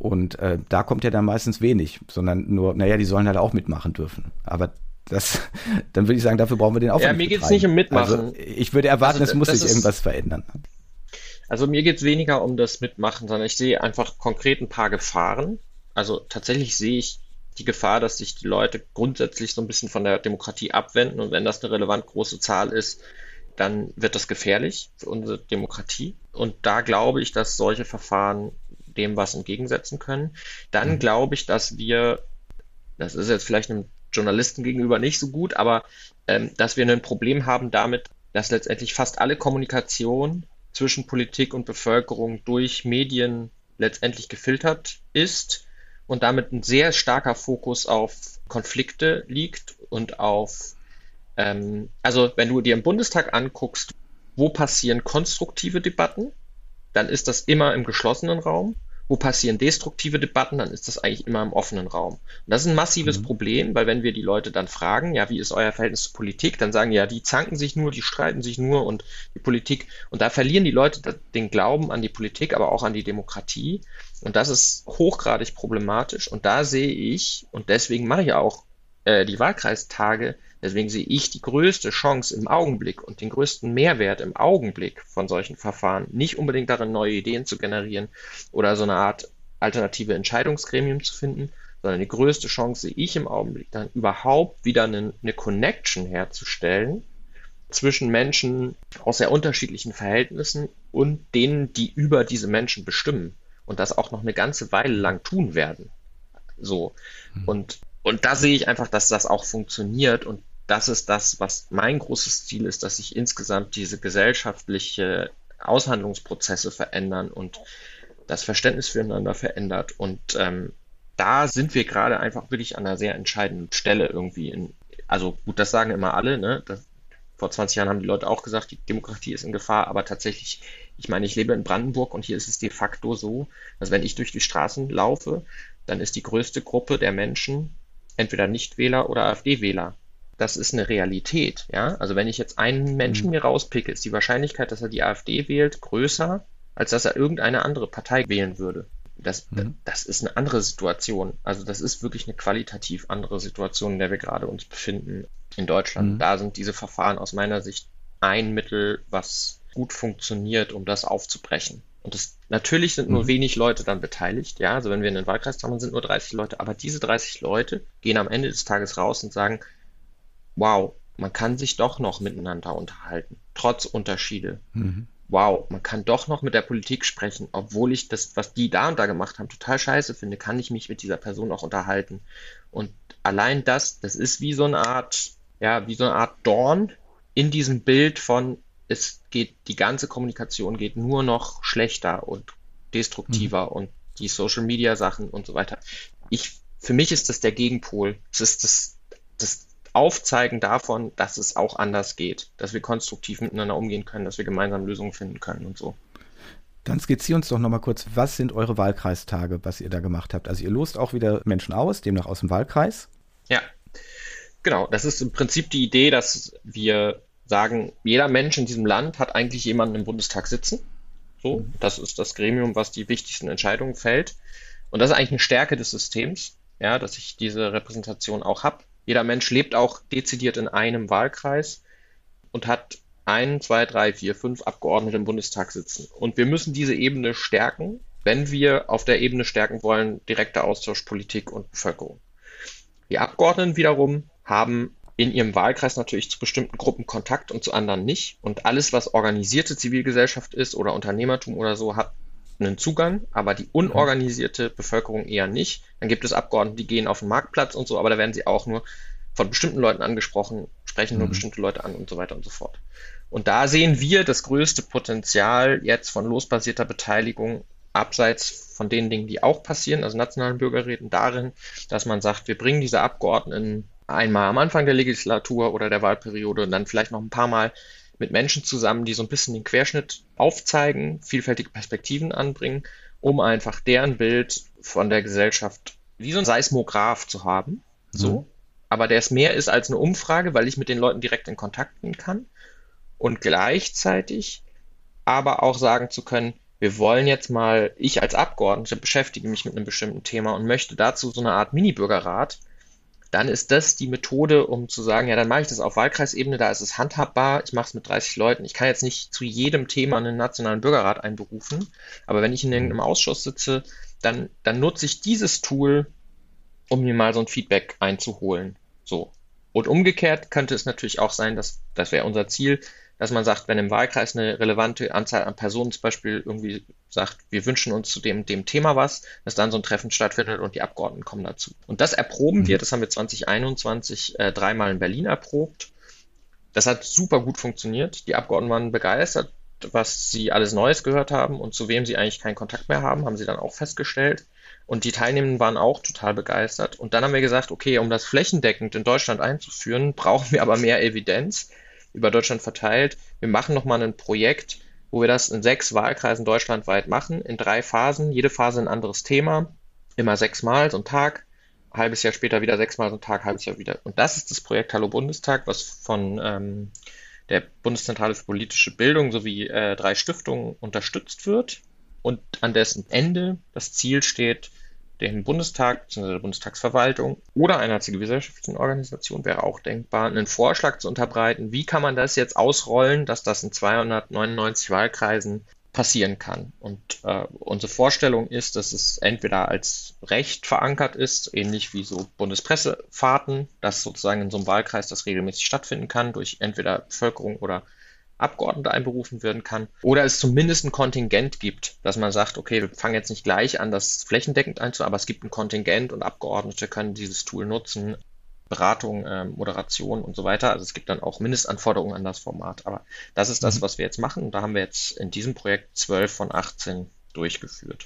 Und da kommt ja dann meistens wenig, sondern nur, naja, die sollen halt auch mitmachen dürfen. Aber dann würde ich sagen, dafür brauchen wir den Aufwand. Ja, mir geht es nicht um Mitmachen. Also ich würde erwarten, es muss sich irgendwas verändern. Also mir geht es weniger um das Mitmachen, sondern ich sehe einfach konkret ein paar Gefahren. Also tatsächlich sehe ich die Gefahr, dass sich die Leute grundsätzlich so ein bisschen von der Demokratie abwenden. Und wenn das eine relevant große Zahl ist, dann wird das gefährlich für unsere Demokratie. Und da glaube ich, dass solche Verfahren dem was entgegensetzen können. Dann glaube ich, dass das ist jetzt vielleicht einem Journalisten gegenüber nicht so gut, aber dass wir ein Problem haben damit, dass letztendlich fast alle Kommunikation zwischen Politik und Bevölkerung durch Medien letztendlich gefiltert ist und damit ein sehr starker Fokus auf Konflikte liegt und also wenn du dir im Bundestag anguckst, wo passieren konstruktive Debatten, dann ist das immer im geschlossenen Raum. Wo passieren destruktive Debatten, dann ist das eigentlich immer im offenen Raum. Und das ist ein massives Problem, weil wenn wir die Leute dann fragen, ja, wie ist euer Verhältnis zur Politik, dann sagen ja, die zanken sich nur, die streiten sich nur und die Politik, und da verlieren die Leute den Glauben an die Politik, aber auch an die Demokratie. Und das ist hochgradig problematisch. Und da sehe ich, und deswegen mache ich auch die Wahlkreistage, deswegen sehe ich die größte Chance im Augenblick und den größten Mehrwert im Augenblick von solchen Verfahren, nicht unbedingt darin, neue Ideen zu generieren oder so eine Art alternative Entscheidungsgremium zu finden, sondern die größte Chance sehe ich im Augenblick dann überhaupt wieder eine Connection herzustellen zwischen Menschen aus sehr unterschiedlichen Verhältnissen und denen, die über diese Menschen bestimmen und das auch noch eine ganze Weile lang tun werden. So. Und da sehe ich einfach, dass das auch funktioniert, und das ist das, was mein großes Ziel ist, dass sich insgesamt diese gesellschaftliche Aushandlungsprozesse verändern und das Verständnis füreinander verändert. Und da sind wir gerade einfach wirklich an einer sehr entscheidenden Stelle irgendwie. Also gut, das sagen immer alle, ne? Vor 20 Jahren haben die Leute auch gesagt, die Demokratie ist in Gefahr, aber tatsächlich, ich meine, ich lebe in Brandenburg und hier ist es de facto so, dass wenn ich durch die Straßen laufe, dann ist die größte Gruppe der Menschen entweder Nichtwähler oder AfD-Wähler. Das ist eine Realität, ja. Also wenn ich jetzt einen Menschen mir rauspicke, ist die Wahrscheinlichkeit, dass er die AfD wählt, größer, als dass er irgendeine andere Partei wählen würde. Das ist eine andere Situation. Also das ist wirklich eine qualitativ andere Situation, in der wir gerade uns befinden in Deutschland. Da sind diese Verfahren aus meiner Sicht ein Mittel, was gut funktioniert, um das aufzubrechen. Und natürlich sind nur wenig Leute dann beteiligt, ja, also wenn wir einen Wahlkreis haben, sind nur 30 Leute, aber diese 30 Leute gehen am Ende des Tages raus und sagen, wow, man kann sich doch noch miteinander unterhalten, trotz Unterschiede. Wow, man kann doch noch mit der Politik sprechen, obwohl ich das, was die da und da gemacht haben, total scheiße finde, kann ich mich mit dieser Person auch unterhalten. Und allein das ist wie so eine Art Dorn in diesem Bild von, die ganze Kommunikation geht nur noch schlechter und destruktiver und die Social Media Sachen und so weiter. Für mich ist das der Gegenpol. Es ist das Aufzeigen davon, dass es auch anders geht, dass wir konstruktiv miteinander umgehen können, dass wir gemeinsam Lösungen finden können und so. Dann skizziert uns doch nochmal kurz, was sind eure Wahlkreistage, was ihr da gemacht habt? Also ihr lost auch wieder Menschen aus, demnach aus dem Wahlkreis? Ja, genau. Das ist im Prinzip die Idee, dass wir sagen, jeder Mensch in diesem Land hat eigentlich jemanden im Bundestag sitzen. So, das ist das Gremium, was die wichtigsten Entscheidungen fällt. Und das ist eigentlich eine Stärke des Systems, ja, dass ich diese Repräsentation auch habe. Jeder Mensch lebt auch dezidiert in einem Wahlkreis und hat 1, 2, 3, 4, 5 Abgeordnete im Bundestag sitzen. Und wir müssen diese Ebene stärken, wenn wir auf der Ebene stärken wollen, direkter Austausch Politik und Bevölkerung. Die Abgeordneten wiederum haben in ihrem Wahlkreis natürlich zu bestimmten Gruppen Kontakt und zu anderen nicht. Und alles, was organisierte Zivilgesellschaft ist oder Unternehmertum oder so, hat einen Zugang, aber die unorganisierte Bevölkerung eher nicht. Dann gibt es Abgeordnete, die gehen auf den Marktplatz und so, aber da werden sie auch nur von bestimmten Leuten angesprochen, sprechen nur bestimmte Leute an und so weiter und so fort. Und da sehen wir das größte Potenzial jetzt von losbasierter Beteiligung abseits von den Dingen, die auch passieren, also nationalen Bürgerräten, darin, dass man sagt, wir bringen diese Abgeordneten einmal am Anfang der Legislatur oder der Wahlperiode und dann vielleicht noch ein paar Mal mit Menschen zusammen, die so ein bisschen den Querschnitt aufzeigen, vielfältige Perspektiven anbringen, um einfach deren Bild von der Gesellschaft wie so ein Seismograph zu haben. So. Aber der es mehr ist als eine Umfrage, weil ich mit den Leuten direkt in Kontakt gehen kann und gleichzeitig aber auch sagen zu können, wir wollen jetzt mal, ich als Abgeordneter beschäftige mich mit einem bestimmten Thema und möchte dazu so eine Art Mini-Bürgerrat, dann ist das die Methode, um zu sagen, ja, dann mache ich das auf Wahlkreisebene, da ist es handhabbar, ich mache es mit 30 Leuten. Ich kann jetzt nicht zu jedem Thema einen nationalen Bürgerrat einberufen, aber wenn ich in irgendeinem Ausschuss sitze, dann nutze ich dieses Tool, um mir mal so ein Feedback einzuholen. So. Und umgekehrt könnte es natürlich auch sein, das wäre unser Ziel, dass man sagt, wenn im Wahlkreis eine relevante Anzahl an Personen zum Beispiel irgendwie sagt, wir wünschen uns zu dem Thema was, dass dann so ein Treffen stattfindet und die Abgeordneten kommen dazu. Und das erproben wir, das haben wir 2021 dreimal in Berlin erprobt. Das hat super gut funktioniert. Die Abgeordneten waren begeistert, was sie alles Neues gehört haben und zu wem sie eigentlich keinen Kontakt mehr haben sie dann auch festgestellt. Und die Teilnehmenden waren auch total begeistert. Und dann haben wir gesagt, okay, um das flächendeckend in Deutschland einzuführen, brauchen wir aber mehr Evidenz über Deutschland verteilt. Wir machen nochmal ein Projekt, wo wir das in 6 Wahlkreisen deutschlandweit machen, in 3 Phasen, jede Phase ein anderes Thema, immer 6-mal so ein Tag, ein halbes Jahr später wieder 6-mal so ein Tag, halbes Jahr wieder. Und das ist das Projekt Hallo Bundestag, was von der Bundeszentrale für politische Bildung sowie 3 Stiftungen unterstützt wird und an dessen Ende das Ziel steht, dem Bundestag bzw. der Bundestagsverwaltung oder einer zivilgesellschaftlichen Organisation wäre auch denkbar, einen Vorschlag zu unterbreiten, wie kann man das jetzt ausrollen, dass das in 299 Wahlkreisen passieren kann. Und unsere Vorstellung ist, dass es entweder als Recht verankert ist, ähnlich wie so Bundespressefahrten, dass sozusagen in so einem Wahlkreis das regelmäßig stattfinden kann, durch entweder Bevölkerung oder Abgeordnete einberufen werden kann, oder es zumindest ein Kontingent gibt, dass man sagt, okay, wir fangen jetzt nicht gleich an, das flächendeckend einzuführen, aber es gibt ein Kontingent und Abgeordnete können dieses Tool nutzen, Beratung, Moderation und so weiter. Also es gibt dann auch Mindestanforderungen an das Format. Aber das ist das, was wir jetzt machen. Und da haben wir jetzt in diesem Projekt 12 von 18 durchgeführt.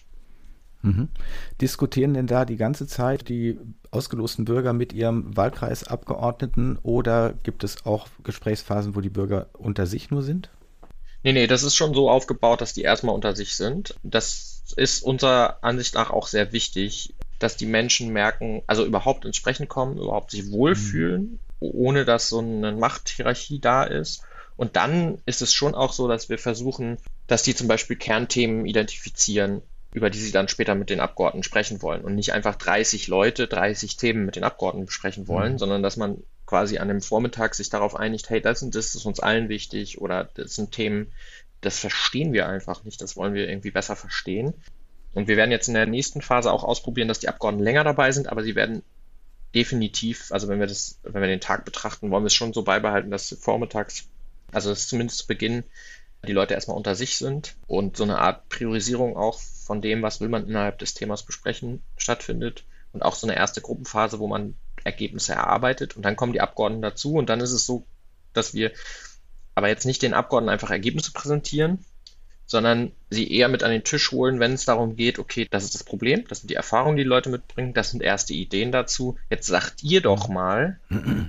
Diskutieren denn da die ganze Zeit die ausgelosten Bürger mit ihrem Wahlkreisabgeordneten oder gibt es auch Gesprächsphasen, wo die Bürger unter sich nur sind? Nee, das ist schon so aufgebaut, dass die erstmal unter sich sind. Das ist unserer Ansicht nach auch sehr wichtig, dass die Menschen merken, also überhaupt ins Sprechen kommen, überhaupt sich wohlfühlen, ohne dass so eine Machthierarchie da ist. Und dann ist es schon auch so, dass wir versuchen, dass die zum Beispiel Kernthemen identifizieren, über die sie dann später mit den Abgeordneten sprechen wollen und nicht einfach 30 Leute, 30 Themen mit den Abgeordneten besprechen wollen, sondern dass man quasi an dem Vormittag sich darauf einigt, hey, das ist uns allen wichtig oder das sind Themen, das verstehen wir einfach nicht, das wollen wir irgendwie besser verstehen. Und wir werden jetzt in der nächsten Phase auch ausprobieren, dass die Abgeordneten länger dabei sind, aber sie werden definitiv, also wenn wir den Tag betrachten, wollen wir es schon so beibehalten, dass vormittags, also dass zumindest zu Beginn die Leute erstmal unter sich sind und so eine Art Priorisierung auch von dem, was will man innerhalb des Themas besprechen, stattfindet und auch so eine erste Gruppenphase, wo man Ergebnisse erarbeitet und dann kommen die Abgeordneten dazu und dann ist es so, dass wir aber jetzt nicht den Abgeordneten einfach Ergebnisse präsentieren, sondern sie eher mit an den Tisch holen, wenn es darum geht, okay, das ist das Problem, das sind die Erfahrungen, die Leute mitbringen, das sind erste Ideen dazu. Jetzt sagt ihr doch mal,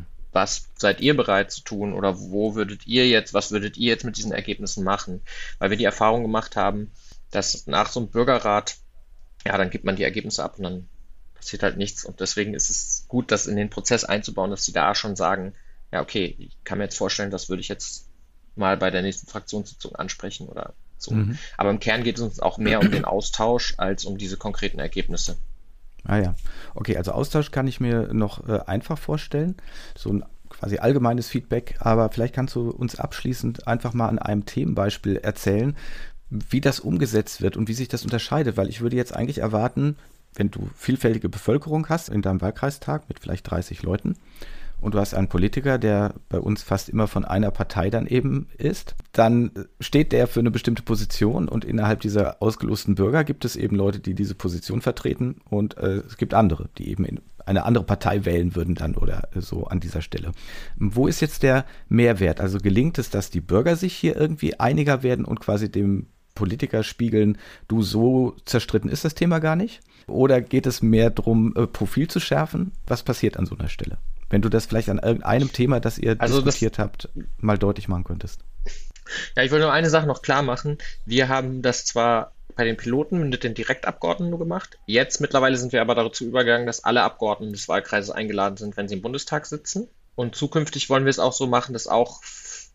was seid ihr bereit zu tun oder was würdet ihr jetzt mit diesen Ergebnissen machen? Weil wir die Erfahrung gemacht haben, dass nach so einem Bürgerrat, ja, dann gibt man die Ergebnisse ab und dann passiert halt nichts. Und deswegen ist es gut, das in den Prozess einzubauen, dass sie da schon sagen, ja, okay, ich kann mir jetzt vorstellen, das würde ich jetzt mal bei der nächsten Fraktionssitzung ansprechen oder so. Aber im Kern geht es uns auch mehr um den Austausch als um diese konkreten Ergebnisse. Ah ja, okay, also Austausch kann ich mir noch einfach vorstellen, so ein quasi allgemeines Feedback, aber vielleicht kannst du uns abschließend einfach mal an einem Themenbeispiel erzählen, wie das umgesetzt wird und wie sich das unterscheidet, weil ich würde jetzt eigentlich erwarten, wenn du vielfältige Bevölkerung hast in deinem Wahlkreistag mit vielleicht 30 Leuten und du hast einen Politiker, der bei uns fast immer von einer Partei dann eben ist, dann steht der für eine bestimmte Position und innerhalb dieser ausgelosten Bürger gibt es eben Leute, die diese Position vertreten und es gibt andere, die eben eine andere Partei wählen würden dann oder so an dieser Stelle. Wo ist jetzt der Mehrwert? Also gelingt es, dass die Bürger sich hier irgendwie einiger werden und quasi dem Politiker spiegeln, du, so zerstritten ist das Thema gar nicht? Oder geht es mehr darum, Profil zu schärfen? Was passiert an so einer Stelle? Wenn du das vielleicht an irgendeinem Thema, das ihr diskutiert habt, mal deutlich machen könntest. Ja, ich wollte nur eine Sache noch klar machen. Wir haben das zwar bei den Piloten mit den Direktabgeordneten nur gemacht. Jetzt mittlerweile sind wir aber dazu übergegangen, dass alle Abgeordneten des Wahlkreises eingeladen sind, wenn sie im Bundestag sitzen. Und zukünftig wollen wir es auch so machen, dass auch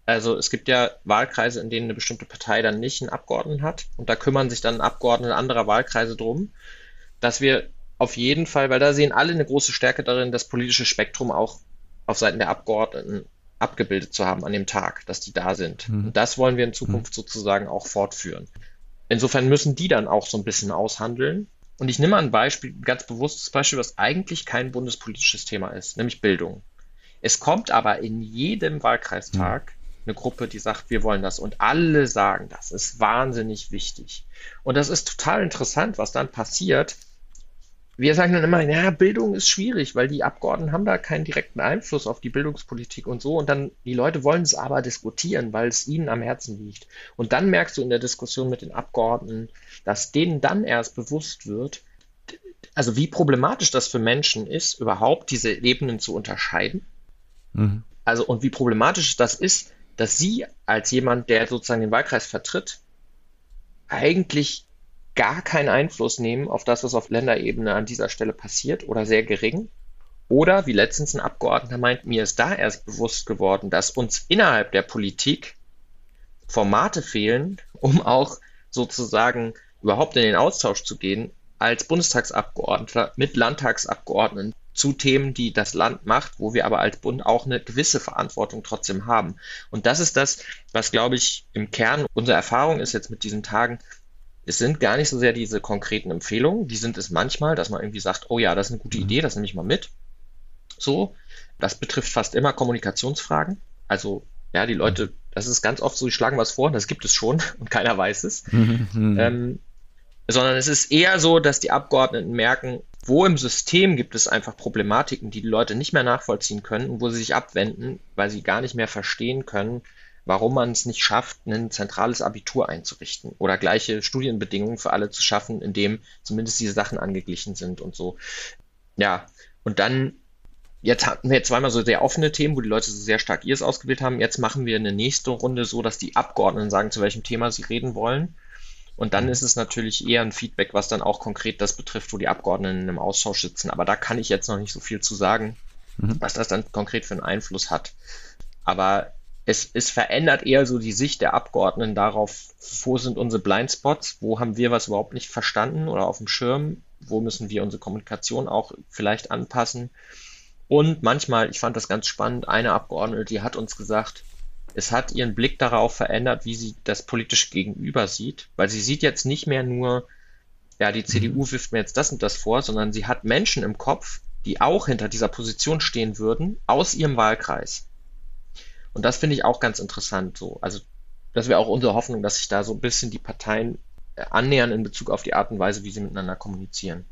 Also es gibt ja Wahlkreise, in denen eine bestimmte Partei dann nicht einen Abgeordneten hat. Und da kümmern sich dann Abgeordnete anderer Wahlkreise drum, dass wir auf jeden Fall, weil da sehen alle eine große Stärke darin, das politische Spektrum auch auf Seiten der Abgeordneten abgebildet zu haben an dem Tag, dass die da sind. Und das wollen wir in Zukunft sozusagen auch fortführen. Insofern müssen die dann auch so ein bisschen aushandeln. Und ich nehme mal ein Beispiel, ein ganz bewusstes Beispiel, was eigentlich kein bundespolitisches Thema ist, nämlich Bildung. Es kommt aber in jedem Wahlkreistag eine Gruppe, die sagt, wir wollen das. Und alle sagen, das ist wahnsinnig wichtig. Und das ist total interessant, was dann passiert. Wir sagen dann immer, ja, Bildung ist schwierig, weil die Abgeordneten haben da keinen direkten Einfluss auf die Bildungspolitik und so. Und dann, die Leute wollen es aber diskutieren, weil es ihnen am Herzen liegt. Und dann merkst du in der Diskussion mit den Abgeordneten, dass denen dann erst bewusst wird, also wie problematisch das für Menschen ist, überhaupt diese Ebenen zu unterscheiden. Also, und wie problematisch das ist, dass sie als jemand, der sozusagen den Wahlkreis vertritt, eigentlich gar keinen Einfluss nehmen auf das, was auf Länderebene an dieser Stelle passiert oder sehr gering. Oder wie letztens ein Abgeordneter meint, mir ist da erst bewusst geworden, dass uns innerhalb der Politik Formate fehlen, um auch sozusagen überhaupt in den Austausch zu gehen, als Bundestagsabgeordneter mit Landtagsabgeordneten zu Themen, die das Land macht, wo wir aber als Bund auch eine gewisse Verantwortung trotzdem haben. Und das ist das, was, glaube ich, im Kern unsere Erfahrung ist jetzt mit diesen Tagen. Es sind gar nicht so sehr diese konkreten Empfehlungen, die sind es manchmal, dass man irgendwie sagt, oh ja, das ist eine gute Idee, das nehme ich mal mit. So, das betrifft fast immer Kommunikationsfragen. Also, ja, die Leute, das ist ganz oft so, die schlagen was vor, das gibt es schon und keiner weiß es. Sondern es ist eher so, dass die Abgeordneten merken, wo im System gibt es einfach Problematiken, die Leute nicht mehr nachvollziehen können und wo sie sich abwenden, weil sie gar nicht mehr verstehen können, warum man es nicht schafft, ein zentrales Abitur einzurichten oder gleiche Studienbedingungen für alle zu schaffen, in dem zumindest diese Sachen angeglichen sind und so. Ja, und dann, jetzt hatten wir zweimal so sehr offene Themen, wo die Leute so sehr stark ihres ausgewählt haben. Jetzt machen wir eine nächste Runde so, dass die Abgeordneten sagen, zu welchem Thema sie reden wollen. Und dann ist es natürlich eher ein Feedback, was dann auch konkret das betrifft, wo die Abgeordneten in einem Austausch sitzen. Aber da kann ich jetzt noch nicht so viel zu sagen, was das dann konkret für einen Einfluss hat. Aber es verändert eher so die Sicht der Abgeordneten darauf, wo sind unsere Blindspots, wo haben wir was überhaupt nicht verstanden oder auf dem Schirm, wo müssen wir unsere Kommunikation auch vielleicht anpassen. Und manchmal, ich fand das ganz spannend, eine Abgeordnete, die hat uns gesagt, es hat ihren Blick darauf verändert, wie sie das politische Gegenüber sieht, weil sie sieht jetzt nicht mehr nur, ja, die CDU wirft mir jetzt das und das vor, sondern sie hat Menschen im Kopf, die auch hinter dieser Position stehen würden, aus ihrem Wahlkreis. Und das finde ich auch ganz interessant so. Also das wäre auch unsere Hoffnung, dass sich da so ein bisschen die Parteien annähern in Bezug auf die Art und Weise, wie sie miteinander kommunizieren.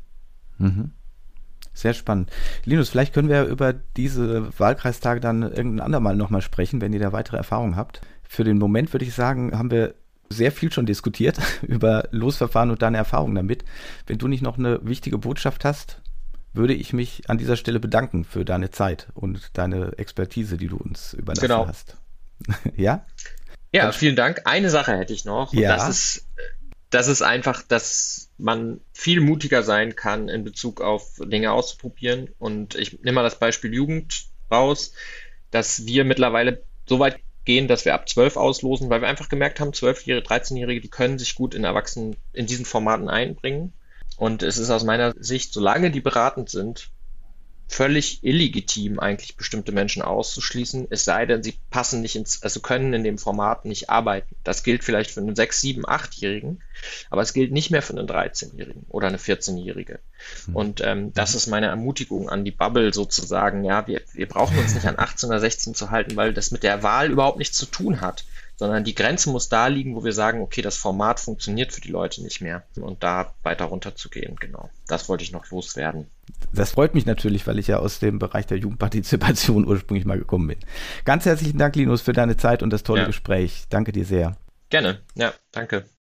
Sehr spannend. Linus, vielleicht können wir über diese Wahlkreistage dann irgendein andermal nochmal sprechen, wenn ihr da weitere Erfahrungen habt. Für den Moment würde ich sagen, haben wir sehr viel schon diskutiert über Losverfahren und deine Erfahrungen damit. Wenn du nicht noch eine wichtige Botschaft hast, würde ich mich an dieser Stelle bedanken für deine Zeit und deine Expertise, die du uns überlassen hast. Ja? Ja, vielen Dank. Eine Sache hätte ich noch. Ja. Und das ist einfach, dass man viel mutiger sein kann in Bezug auf Dinge auszuprobieren. Und ich nehme mal das Beispiel Jugend raus, dass wir mittlerweile so weit gehen, dass wir ab 12 auslosen, weil wir einfach gemerkt haben, 12-Jährige, 13-Jährige, die können sich gut in diesen Formaten einbringen. Und es ist aus meiner Sicht, solange die beratend sind, völlig illegitim eigentlich bestimmte Menschen auszuschließen, es sei denn, sie passen nicht können in dem Format nicht arbeiten. Das gilt vielleicht für einen 6-, 7-, 8-Jährigen, aber es gilt nicht mehr für einen 13-Jährigen oder eine 14-Jährige. Und das ist meine Ermutigung an die Bubble sozusagen. Ja, wir brauchen uns nicht an 18 oder 16 zu halten, weil das mit der Wahl überhaupt nichts zu tun hat, sondern die Grenze muss da liegen, wo wir sagen, okay, das Format funktioniert für die Leute nicht mehr und da weiter runterzugehen, genau. Das wollte ich noch loswerden. Das freut mich natürlich, weil ich ja aus dem Bereich der Jugendpartizipation ursprünglich mal gekommen bin. Ganz herzlichen Dank, Linus, für deine Zeit und das tolle Gespräch. Danke dir sehr. Gerne, ja, danke.